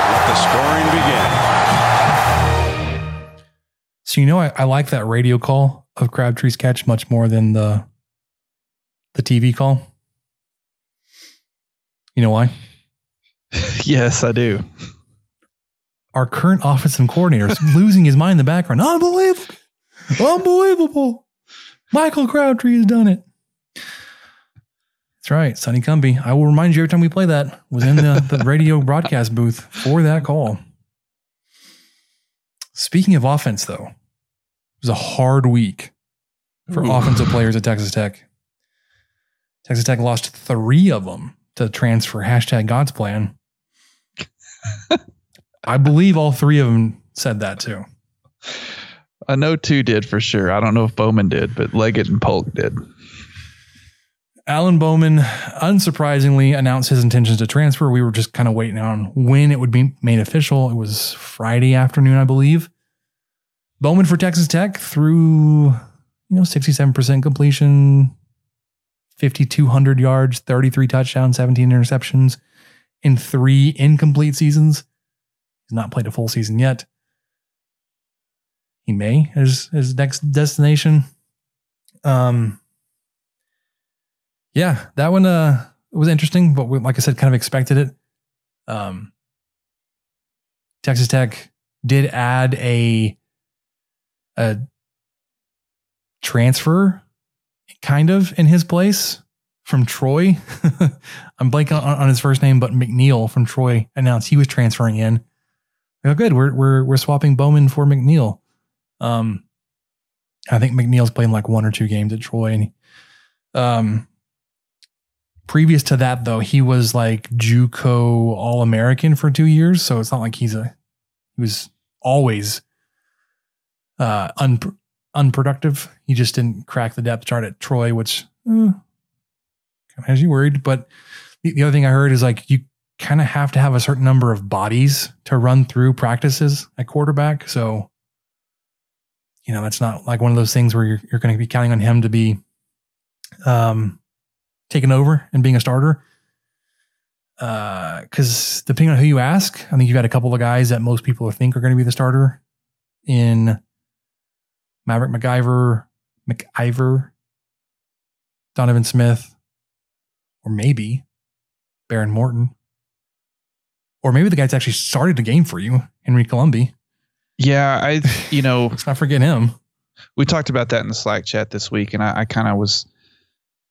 Let the scoring begin. So, you know, I, I like that radio call of Crabtree's catch much more than the the T V call. You know why? Yes, I do. Our current offensive coordinator is losing his mind in the background. Unbelievable. Unbelievable. Michael Crabtree has done it. That's right. Sonny Cumbie. I will remind you every time we play that, was in the, the radio broadcast booth for that call. Speaking of offense, though, it was a hard week for Ooh. offensive players at Texas Tech. Texas Tech lost three of them to transfer. Hashtag God's plan. I believe all three of them said that too. I know two did for sure. I don't know if Bowman did, but Leggett and Polk did. Alan Bowman, unsurprisingly, announced his intentions to transfer. We were just kind of waiting on when it would be made official. It was Friday afternoon, I believe. Bowman for Texas Tech threw, you know, sixty-seven percent completion, fifty-two hundred yards, thirty-three touchdowns, seventeen interceptions in three incomplete seasons. He's not played a full season yet. He may as his next destination. Um, yeah, that one uh was interesting, but we, like I said, kind of expected it. Um, Texas Tech did add a a transfer, kind of in his place from Troy. I'm blanking on, on his first name, but McNeil from Troy announced he was transferring in. Oh, good. We're we're we're swapping Bowman for McNeil. Um, I think McNeil's playing like one or two games at Troy, and he, um, previous to that though, he was like JUCO All-American for two years. So it's not like he's a he was always uh un, unproductive. He just didn't crack the depth chart at Troy, which eh, kind of has you worried. But the, the other thing I heard is like you kind of have to have a certain number of bodies to run through practices at quarterback. So, you know, that's not like one of those things where you're, you're going to be counting on him to be um, taken over and being a starter. Uh, cause depending on who you ask, I think you've got a couple of guys that most people think are going to be the starter in Maverick McIver, McIver, Donovan Smith, or maybe Baron Morton. Or maybe the guy's actually started the game for you, Henry Colombi. Yeah, I, you know, let's not forget him. We talked about that in the Slack chat this week, and I, I kind of was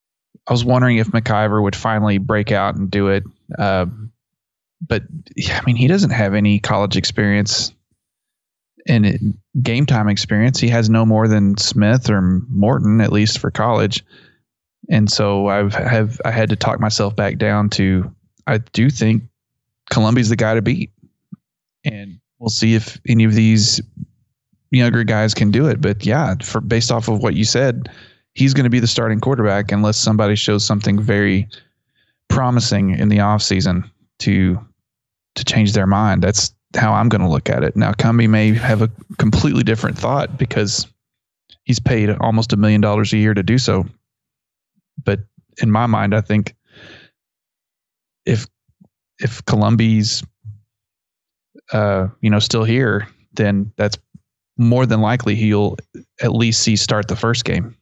I was wondering if McIver would finally break out and do it. Uh, but I mean, he doesn't have any college experience and game time experience. He has no more than Smith or Morton, at least for college. And so I've have I had to talk myself back down to, I do think Columbia's the guy to beat, and we'll see if any of these younger guys can do it. But yeah, for based off of what you said, he's going to be the starting quarterback unless somebody shows something very promising in the offseason to to change their mind. That's how I'm going to look at it. Now, Cumbie may have a completely different thought because he's paid almost a million dollars a year to do so. But in my mind, I think if if Columbia's uh, you know still here, then that's more than likely he'll at least see start the first game.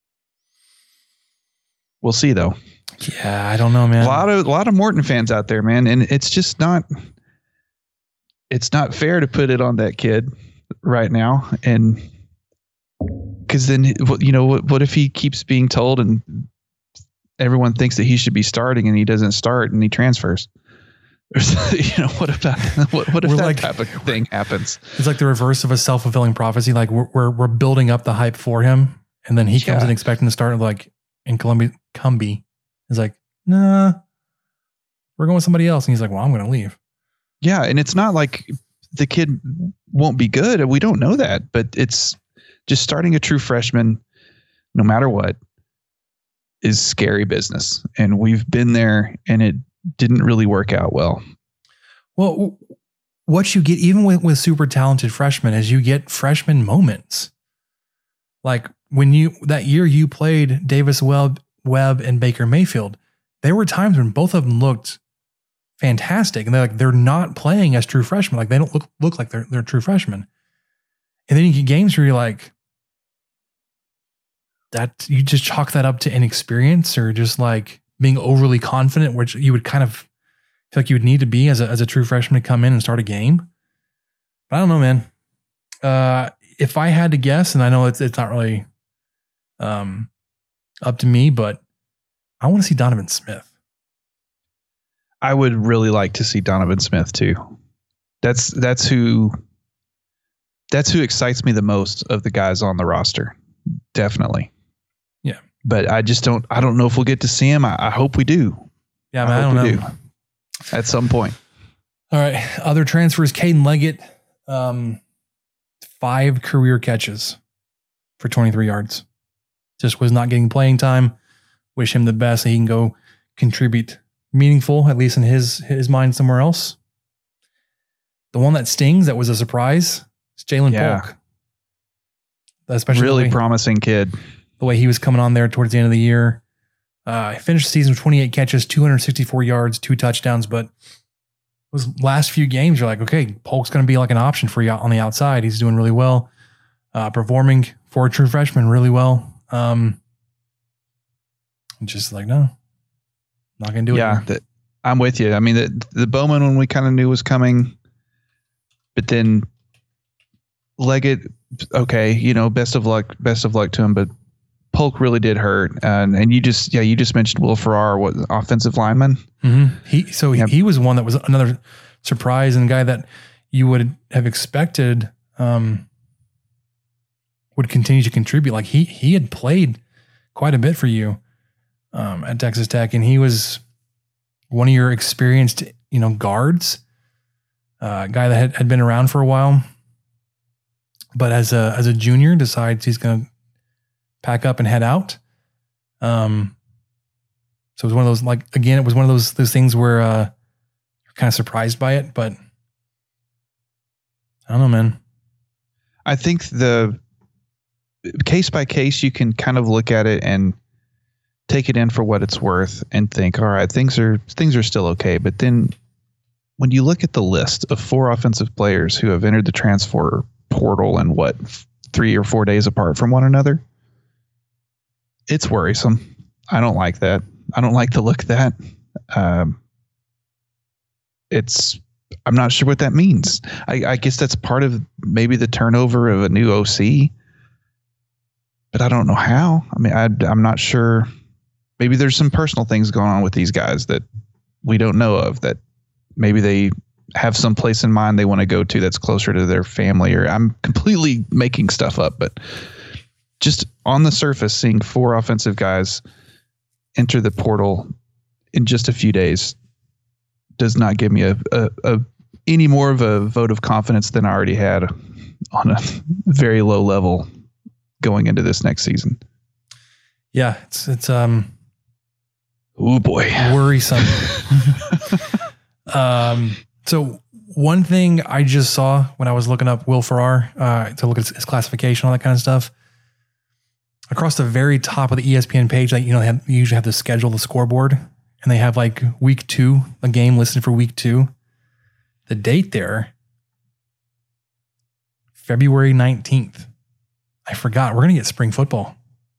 We'll see, though. Yeah, I don't know, man. A lot of a lot of Morton fans out there, man, and it's just not. It's not fair to put it on that kid right now, and because then you know what? What if he keeps being told, and everyone thinks that he should be starting, and he doesn't start, and he transfers? You know, what about what? What if We're that like, type of thing happens? It's like the reverse of a self-fulfilling prophecy. Like we're we're, we're building up the hype for him, and then he comes Yeah. in expecting to start. Like in Columbia, Cumbie is like, nah, we're going with somebody else, and he's like, well, I'm going to leave. Yeah, and it's not like the kid won't be good. We don't know that, but it's just starting a true freshman, no matter what, is scary business. And we've been there, and it didn't really work out well. Well, what you get, even with, with super talented freshmen, is you get freshman moments. Like when you, that year you played Davis Webb, Webb and Baker Mayfield, there were times when both of them looked fantastic, and they're like, they're not playing as true freshmen. Like they don't look look like they're they're true freshmen. And then you get games where you're like, that you just chalk that up to inexperience or just like being overly confident, which you would kind of feel like you would need to be as a as a true freshman to come in and start a game. But I don't know, man. Uh, if I had to guess, and I know it's it's not really um up to me, but I want to see Donovan Smith. I would really like to see Donovan Smith too. That's that's who that's who excites me the most of the guys on the roster. Definitely. Yeah. But I just don't I don't know if we'll get to see him. I, I hope we do. Yeah, man, I, I don't know. Do, at some point. All right. Other transfers, Caden Leggett, um, five career catches for twenty-three yards. Just was not getting playing time. Wish him the best so he can go contribute meaningful, at least in his his mind somewhere else. The one that stings, that was a surprise, is Jalen Yeah. Polk. Especially really the way, promising kid. the way he was coming on there towards the end of the year. Uh, he finished the season with twenty-eight catches, two hundred sixty-four yards, two touchdowns, but those last few games, you're like, okay, Polk's going to be like an option for you on the outside. He's doing really well, uh, performing for a true freshman really well. Um, just like, no. Not going to do yeah, it. Yeah, I'm with you. I mean, the, the Bowman one we kind of knew was coming, but then Leggett, okay, you know, best of luck, best of luck to him, but Polk really did hurt. And and you just, yeah, you just mentioned Will Farrar, what, offensive lineman? Mm-hmm. He So Yep. he, he was one that was another surprise and guy that you would have expected um, would continue to contribute. Like he he had played quite a bit for you um, at Texas Tech, and he was one of your experienced, you know, guards, a uh, guy that had, had been around for a while, but as a as a junior decides he's going to pack up and head out. Um, so it was one of those, like, again, it was one of those those things where uh, you're kind of surprised by it, but I don't know, man. I think the case by case, you can kind of look at it and take it in for what it's worth and think, all right, things are things are still okay. But then when you look at the list of four offensive players who have entered the transfer portal and what, three or four days apart from one another, it's worrisome. I don't like that. I don't like the look of that. Um, it's, I'm not sure what that means. I, I guess that's part of maybe the turnover of a new O C, but I don't know how. I mean, I, I'm not sure maybe there's some personal things going on with these guys that we don't know of, that maybe they have some place in mind they want to go to that's closer to their family, or I'm completely making stuff up, but just on the surface, seeing four offensive guys enter the portal in just a few days does not give me a, a, a any more of a vote of confidence than I already had on a very low level going into this next season. Yeah, it's it's um oh boy, worrisome. um so one thing I just saw when I was looking up Will Ferraro uh to look at his, his classification, all that kind of stuff. Across the very top of the E S P N page, like, you know, they have, you usually have to schedule the scoreboard, and they have like week two, a game listed for week two. The date there, February nineteenth. I forgot. We're going to get spring football.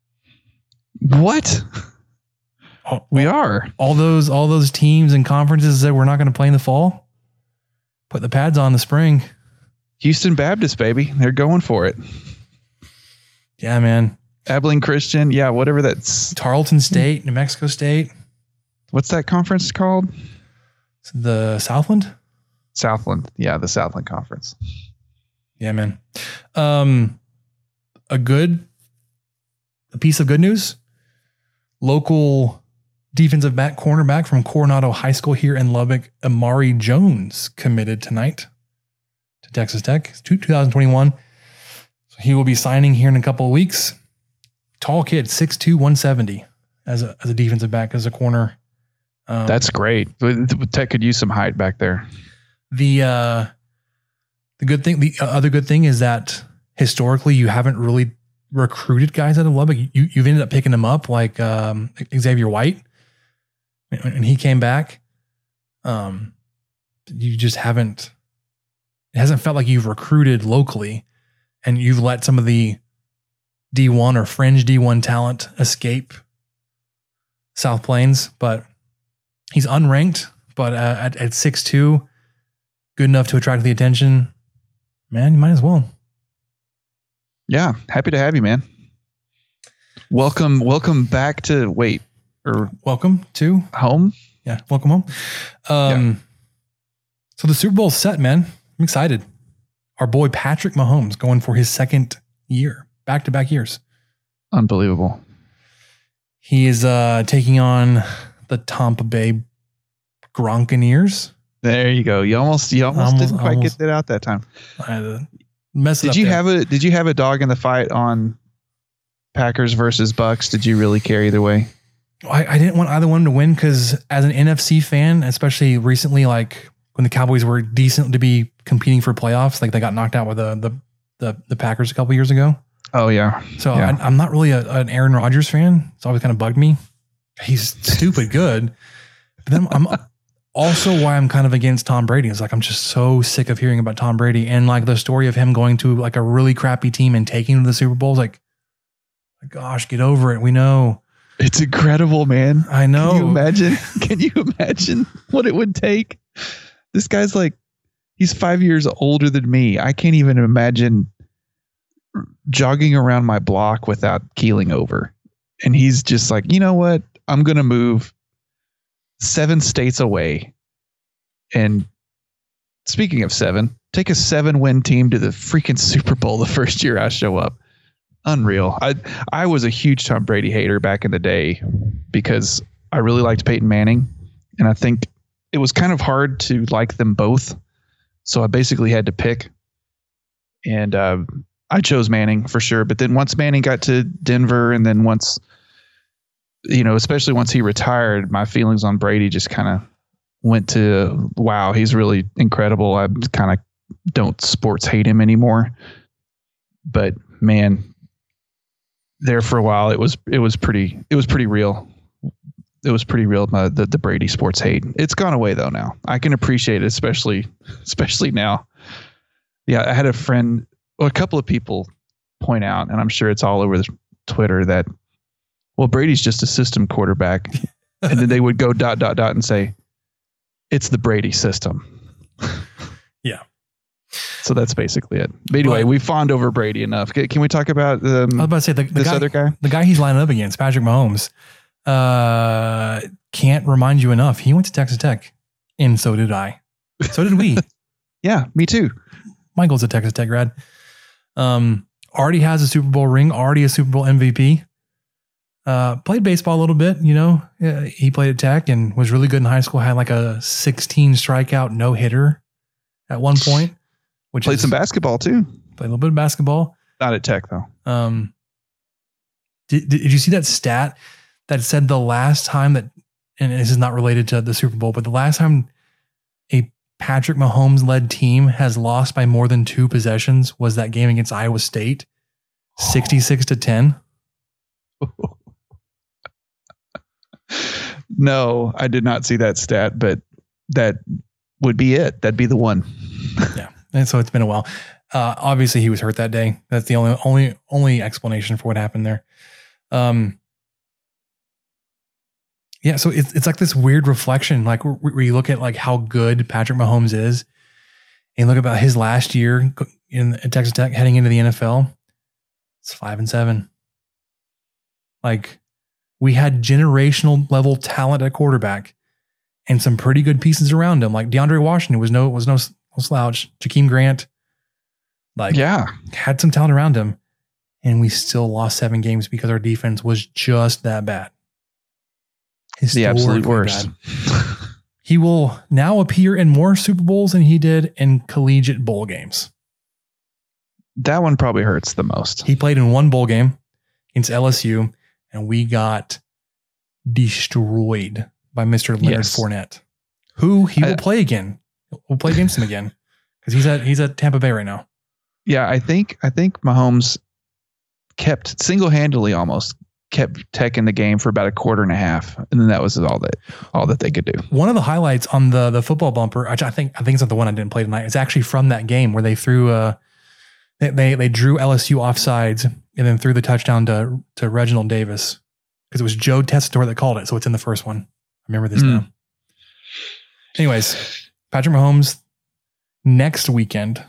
What? All, we are. All those, all those teams and conferences that we're not going to play in the fall, put the pads on in the spring. Houston Baptist, baby. They're going for it. Yeah, man. Abilene Christian. Yeah, whatever that's. Tarleton State, New Mexico State. What's that conference called? The Southland? Southland. Yeah, the Southland Conference. Yeah, man. Um, a good, a piece of good news. Local defensive back, cornerback from Coronado High School here in Lubbock, Amari Jones, committed tonight to Texas Tech. It's two thousand twenty-one. So he will be signing here in a couple of weeks. Tall kid, six two, one seventy as a, as a defensive back, as a corner. Um, That's great. Tech could use some height back there. The uh, the good thing, the other good thing is that historically you haven't really recruited guys out of Lubbock. You, you've ended up picking them up, like um, Xavier White, and he came back. Um, you just haven't. It hasn't felt like you've recruited locally, and you've let some of the D one or fringe D one talent escape South Plains. But he's unranked, but uh, at, at six two, good enough to attract the attention. Man, you might as well. Yeah, happy to have you, man. Welcome, welcome back to wait or welcome to home. Yeah, welcome home. Um, yeah. So the Super Bowl's set, man. I'm excited. Our boy Patrick Mahomes going for his second year, back to back years. Unbelievable. He is uh, taking on the Tampa Bay Gronkaneers. There you go. You almost, you almost, almost didn't quite almost, get that out that time. I had to mess it did up you there. have a Did you have a dog in the fight on Packers versus Bucks? Did you really care either way? I, I didn't want either one to win because, as an N F C fan, especially recently, like when the Cowboys were decent to be competing for playoffs, like they got knocked out with the the the, the Packers a couple years ago. Oh yeah. So yeah. I, I'm not really a, an Aaron Rodgers fan. It's always kind of bugged me. He's stupid good, but then I'm. Also, why I'm kind of against Tom Brady is like I'm just so sick of hearing about Tom Brady and like the story of him going to like a really crappy team and taking him to the Super Bowl. Like, gosh, get over it. We know it's incredible, man. I know. Can you imagine? Can you imagine what it would take? This guy's like, he's five years older than me. I can't even imagine jogging around my block without keeling over. And he's just like, you know what? I'm gonna move seven states away. And speaking of seven, take a seven win team to the freaking Super Bowl the first year I show up. Unreal. I I was a huge Tom Brady hater back in the day because I really liked Peyton Manning. And I think it was kind of hard to like them both. So I basically had to pick. And uh, I chose Manning for sure. But then once Manning got to Denver, and then once you know, especially once he retired, my feelings on Brady just kind of went to, wow, he's really incredible. I kind of don't sports hate him anymore. But man, there for a while, it was, it was pretty, it was pretty real. It was pretty real. My, the, the Brady sports hate. It's gone away though. Now I can appreciate it, especially, especially now. Yeah. I had a friend, well, a couple of people point out, and I'm sure it's all over the Twitter, that, well, Brady's just a system quarterback. And then they would go dot, dot, dot and say, it's the Brady system. Yeah. So that's basically it. But anyway, but, we fawned over Brady enough. Can, can we talk about um, I was about to say the, the this guy, other guy? The guy he's lining up against, Patrick Mahomes. Uh, can't remind you enough. He went to Texas Tech, and so did I. So did we. Yeah, me too. Michael's a Texas Tech grad. Um, already has a Super Bowl ring. Already a Super Bowl M V P. Uh, played baseball a little bit. You know, uh, he played at Tech and was really good in high school. Had like a sixteen strikeout no hitter at one point. Which played is, some basketball too. Played a little bit of basketball. Not at Tech though. Um, did, did did you see that stat that said the last time that, and this is not related to the Super Bowl, but the last time a Patrick Mahomes led team has lost by more than two possessions was that game against Iowa State, sixty-six to ten. No, I did not see that stat, but that would be it. That'd be the one. Yeah. And so it's been a while. Uh, obviously he was hurt that day. That's the only, only, only explanation for what happened there. Um, yeah. So it's, it's like this weird reflection, like where, where you look at like how good Patrick Mahomes is and look about his last year in Texas Tech heading into the N F L. It's five and seven. Like we had generational level talent at quarterback and some pretty good pieces around him. Like DeAndre Washington was no, was no, no slouch. Jakeem Grant, like, yeah, had some talent around him, and we still lost seven games because our defense was just that bad. The absolute worst. Bad. He will now appear in more Super Bowls than he did in collegiate bowl games. That one probably hurts the most. He played in one bowl game against L S U, and we got destroyed by Mister Leonard yes. Fournette, who he will I, play again. We'll play against him again because he's at he's at Tampa Bay right now. Yeah, I think I think Mahomes kept single-handedly almost kept Tech in the game for about a quarter and a half, and then that was all that all that they could do. One of the highlights on the the football bumper, which I think I think it's not the one I didn't play tonight. It's actually from that game where they threw uh they they, they drew L S U offsides and then threw the touchdown to to Reginald Davis because it was Joe Tessitore that called it, so it's in the first one. I remember this mm. now. Anyways. Patrick Mahomes next weekend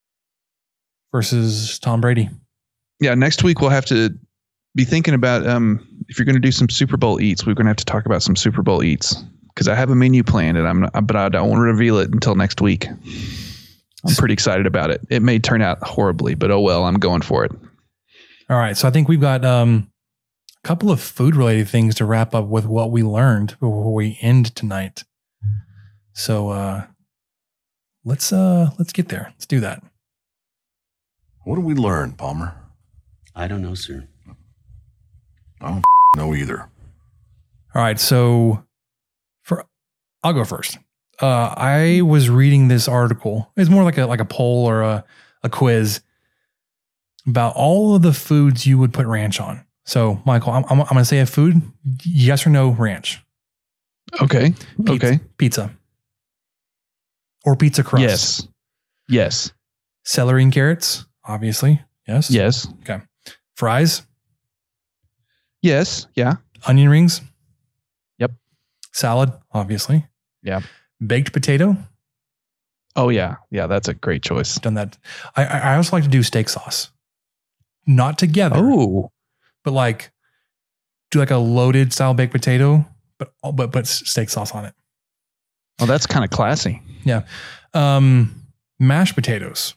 versus Tom Brady. Yeah, next week we'll have to be thinking about um, if you're going to do some Super Bowl eats, we're going to have to talk about some Super Bowl eats because I have a menu planned and I'm not, but I don't want to reveal it until next week. I'm pretty excited about it. It may turn out horribly, but oh well, I'm going for it. All right, so I think we've got um, a couple of food related things to wrap up with what we learned before we end tonight. So uh, let's uh, let's get there. Let's do that. What did we learn, Palmer? I don't know, sir. I don't know either. All right, so for I'll go first. Uh, I was reading this article. It's more like a like a poll or a, a quiz about all of the foods you would put ranch on. So, Michael, I'm I'm, I'm going to say a food, yes or no ranch. Okay. Pizza, okay. Pizza. Or pizza crust. Yes. Yes. Celery and carrots, obviously. Yes. Yes. Okay. Fries. Yes. Yeah. Onion rings. Yep. Salad, obviously. Yeah. Baked potato. Oh yeah. Yeah. That's a great choice. Done that. I, I also like to do steak sauce. Not together. Oh. But like do like a loaded style baked potato, but but but steak sauce on it. Oh, that's kind of classy. Yeah. Um, mashed potatoes.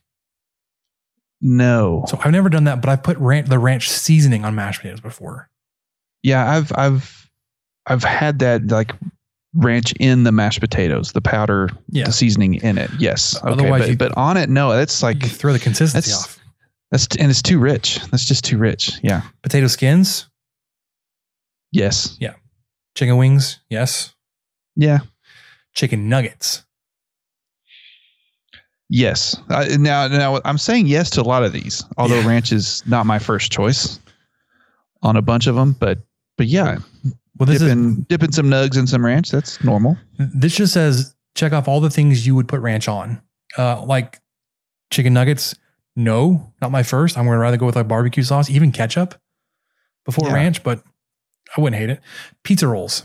No. So I've never done that, but I've put ranch, the ranch seasoning on mashed potatoes before. Yeah, I've I've I've had that like ranch in the mashed potatoes, the powder, yeah. the seasoning in it. Yes. Okay. Otherwise, but, you, but on it, no. That's like you throw the consistency that's, off. That's and it's too rich. That's just too rich. Yeah. Potato skins. Yes. Yeah. Chicken wings. Yes. Yeah. Chicken nuggets. Yes. Uh, now, now I'm saying yes to a lot of these, although yeah. ranch is not my first choice on a bunch of them. But, but yeah, well, this dipping, is, dipping some nugs in some ranch. That's normal. This just says check off all the things you would put ranch on. Uh, like chicken nuggets. No, not my first. I'm going to rather go with like barbecue sauce, even ketchup before yeah. ranch, but I wouldn't hate it. Pizza rolls.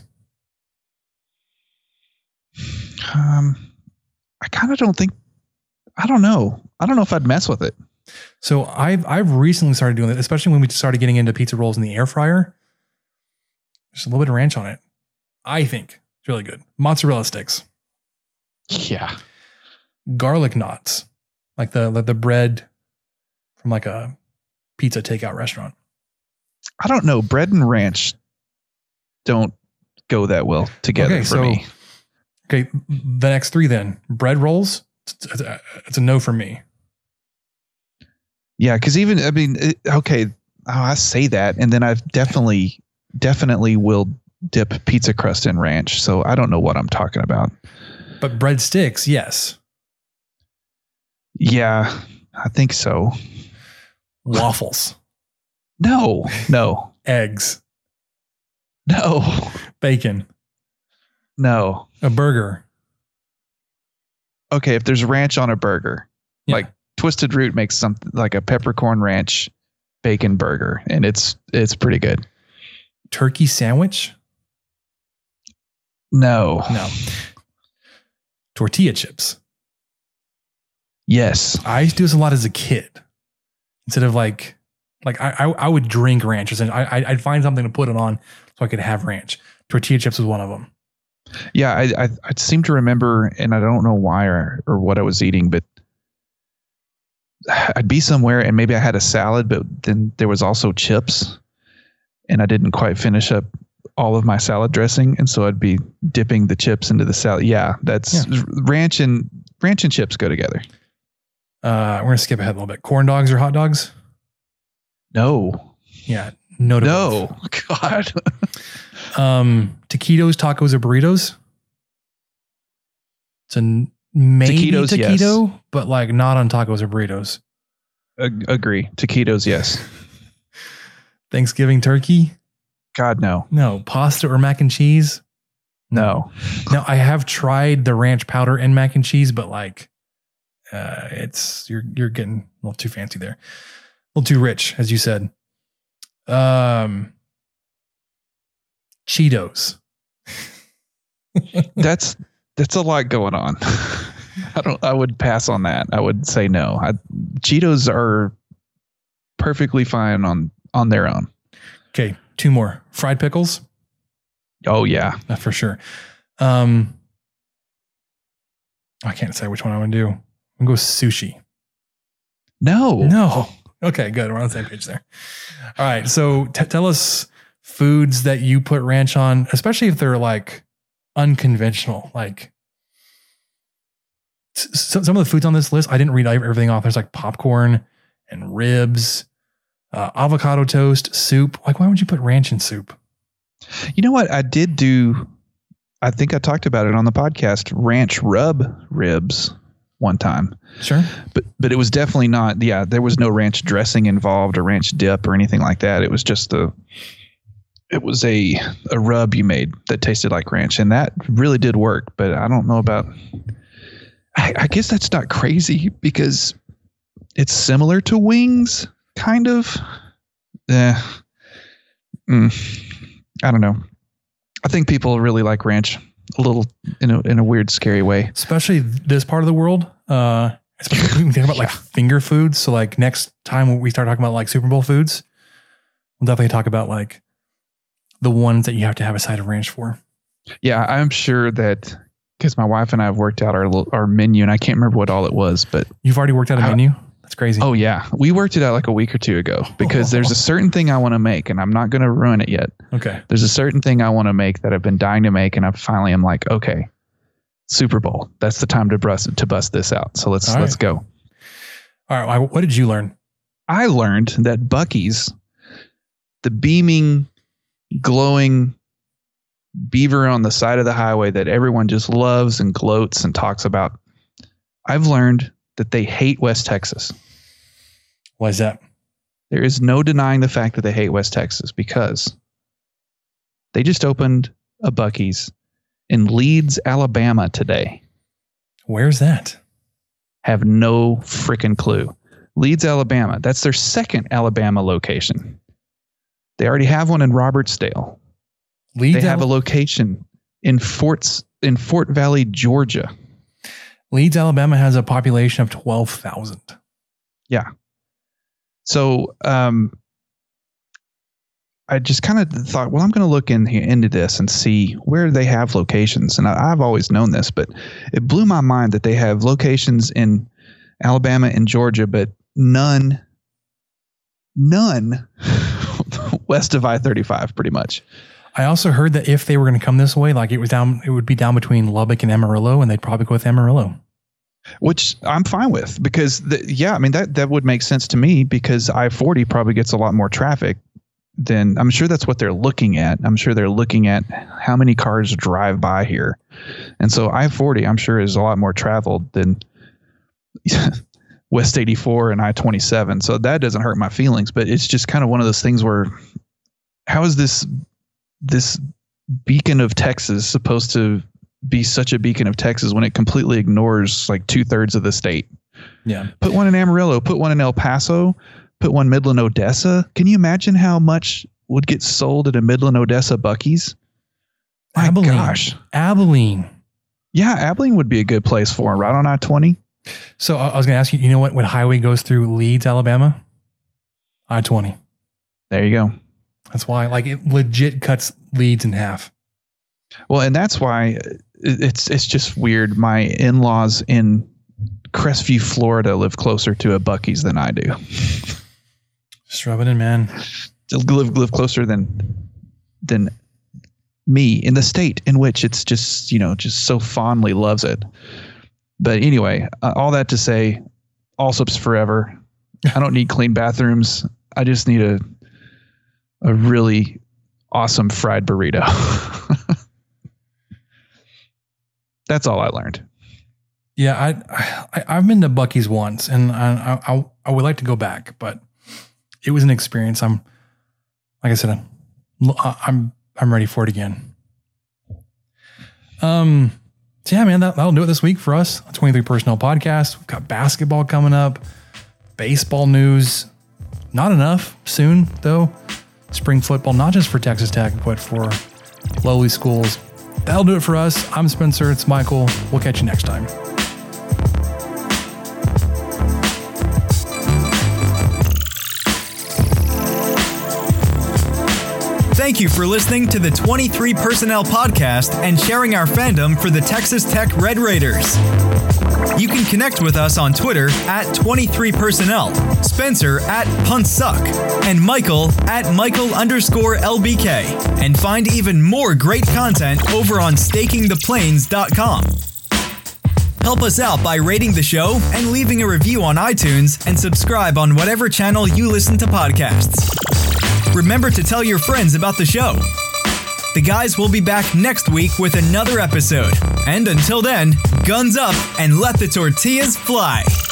Um, I kind of don't think, I don't know. I don't know if I'd mess with it. So I've, I've recently started doing it, especially when we started getting into pizza rolls in the air fryer. Just a little bit of ranch on it. I think it's really good. Mozzarella sticks. Yeah. Garlic knots. Like the, like the bread from like a pizza takeout restaurant. I don't know. Bread and ranch don't go that well together okay, for so, me. Okay, the next three then. Bread rolls, it's a, it's a no for me. Yeah, because even, I mean, it, okay, oh, I say that, and then I've definitely, definitely will dip pizza crust in ranch, so I don't know what I'm talking about. But bread sticks, yes. Yeah, I think so. Waffles. No, no. Eggs. No. Bacon. No. A burger. Okay, if there's ranch on a burger, yeah. like Twisted Root makes something like a peppercorn ranch bacon burger, and it's it's pretty good. Turkey sandwich? No. No. Tortilla chips. Yes. I used to do this a lot as a kid. Instead of like, like I, I, I would drink ranch. And I, I'd find something to put it on so I could have ranch. Tortilla chips was one of them. Yeah, I, I, I seem to remember, and I don't know why or, or what I was eating, but I'd be somewhere and maybe I had a salad, but then there was also chips, and I didn't quite finish up all of my salad dressing, and so I'd be dipping the chips into the salad. Yeah, that's yeah. ranch and ranch and chips go together. Uh, we're gonna skip ahead a little bit. Corn dogs or hot dogs? No. Yeah. No. To no. Both. God. um, taquitos, tacos, or burritos? It's a maybe taquitos, taquito, yes. but like not on tacos or burritos. Ag- agree. Taquitos, yes. Thanksgiving turkey? God, no. No. Pasta or mac and cheese? No. Now, I have tried the ranch powder and mac and cheese, but like, uh, it's, you're, you're getting a little too fancy there. A little too rich, as you said. Um, Cheetos. that's, that's a lot going on. I don't, I would pass on that. I would say no. I, Cheetos are perfectly fine on, on their own. Okay. Two more. Fried pickles. Oh yeah. Uh, for sure. Um, I can't say which one I want to do. I'm gonna go sushi. No. No. Okay, good. We're on the same page there. All right. So t- tell us foods that you put ranch on, especially if they're like unconventional. Like s- some of the foods on this list, I didn't read everything off. There's like popcorn and ribs, uh, avocado toast, soup. Like, why would you put ranch in soup? You know what? I did do, I think I talked about it on the podcast, ranch rub ribs one time. Sure. But but it was definitely not, yeah, there was no ranch dressing involved or ranch dip or anything like that. It was just a, it was a, a rub you made that tasted like ranch. And that really did work. But I don't know about, I, I guess that's not crazy because it's similar to wings, kind of. Yeah. Mm. I don't know. I think people really like ranch a little in a in a weird, scary way. Especially this part of the world. Uh, especially when we think about like finger foods. So like next time when we start talking about like Super Bowl foods, we'll definitely talk about like the ones that you have to have a side of ranch for. Yeah, I'm sure that because my wife and I have worked out our our menu, and I can't remember what all it was, but you've already worked out a I, menu. That's crazy. Oh yeah. We worked it out like a week or two ago because oh. there's a certain thing I want to make and I'm not going to ruin it yet. Okay. There's a certain thing I want to make that I've been dying to make. And I finally am like, okay, Super Bowl. That's the time to bust, to bust this out. So let's, right. let's go. All right. What did you learn? I learned that Buc-ee's, the beaming, glowing beaver on the side of the highway that everyone just loves and gloats and talks about. I've learned that they hate West Texas. Why is that? There is no denying the fact that they hate West Texas because they just opened a Buc-ee's in Leeds, Alabama today. Where's that? Have no freaking clue. Leeds, Alabama. That's their second Alabama location. They already have one in Robertsdale. Leeds, they have Al- a location in Forts in Fort Valley, Georgia. Leeds, Alabama has a population of twelve thousand. Yeah. So um, I just kind of thought, well, I'm going to look in, into this and see where they have locations. And I, I've always known this, but it blew my mind that they have locations in Alabama and Georgia, but none, none west of I thirty-five, pretty much. I also heard that if they were going to come this way, like it was down, it would be down between Lubbock and Amarillo, and they'd probably go with Amarillo. Which I'm fine with because, the, yeah, I mean, that, that would make sense to me because I forty probably gets a lot more traffic. Then I'm sure that's what they're looking at. I'm sure they're looking at how many cars drive by here. And so I forty, I'm sure, is a lot more traveled than West eighty-four and I twenty-seven. So that doesn't hurt my feelings, but it's just kind of one of those things where how is this, this beacon of Texas supposed to be such a beacon of Texas when it completely ignores like two thirds of the state? Yeah. Put one in Amarillo, put one in El Paso, put one Midland, Odessa. Can you imagine how much would get sold at a Midland, Odessa Buc-ee's? My Abilene. gosh. Abilene. Yeah, Abilene would be a good place for it, right on I twenty. So I was going to ask you, you know what, what highway goes through Leeds, Alabama? I twenty. There you go. That's why, like, it legit cuts Leeds in half. Well, and that's why it's it's just weird. My in-laws in Crestview, Florida live closer to a Buc-ee's than I do. Just rub it in, man. Live live closer than than me in the state in which it's just, you know, just so fondly loves it. But anyway, uh, all that to say, Allsup's forever. I don't need clean bathrooms. I just need a a really awesome fried burrito. That's all I learned. Yeah, I, I I've been to Buc-ee's once, and I, I I would like to go back, but it was an experience. I'm like I said, I'm I'm I'm ready for it again. Um, so yeah, man, that, that'll do it this week for us. twenty-three Personnel Podcast. We've got basketball coming up, baseball news. Not enough soon though. Spring football, not just for Texas Tech, but for lowly schools. That'll do it for us. I'm Spencer. It's Michael. We'll catch you next time. Thank you for listening to the twenty-three Personnel Podcast and sharing our fandom for the Texas Tech Red Raiders. You can connect with us on Twitter at twenty-three Personnel, Spencer at Puntsuck, and Michael at Michael underscore L B K, and find even more great content over on staking the plains dot com. Help us out by rating the show and leaving a review on iTunes, and subscribe on whatever channel you listen to podcasts. Remember to tell your friends about the show. The guys will be back next week with another episode. And until then, guns up and let the tortillas fly.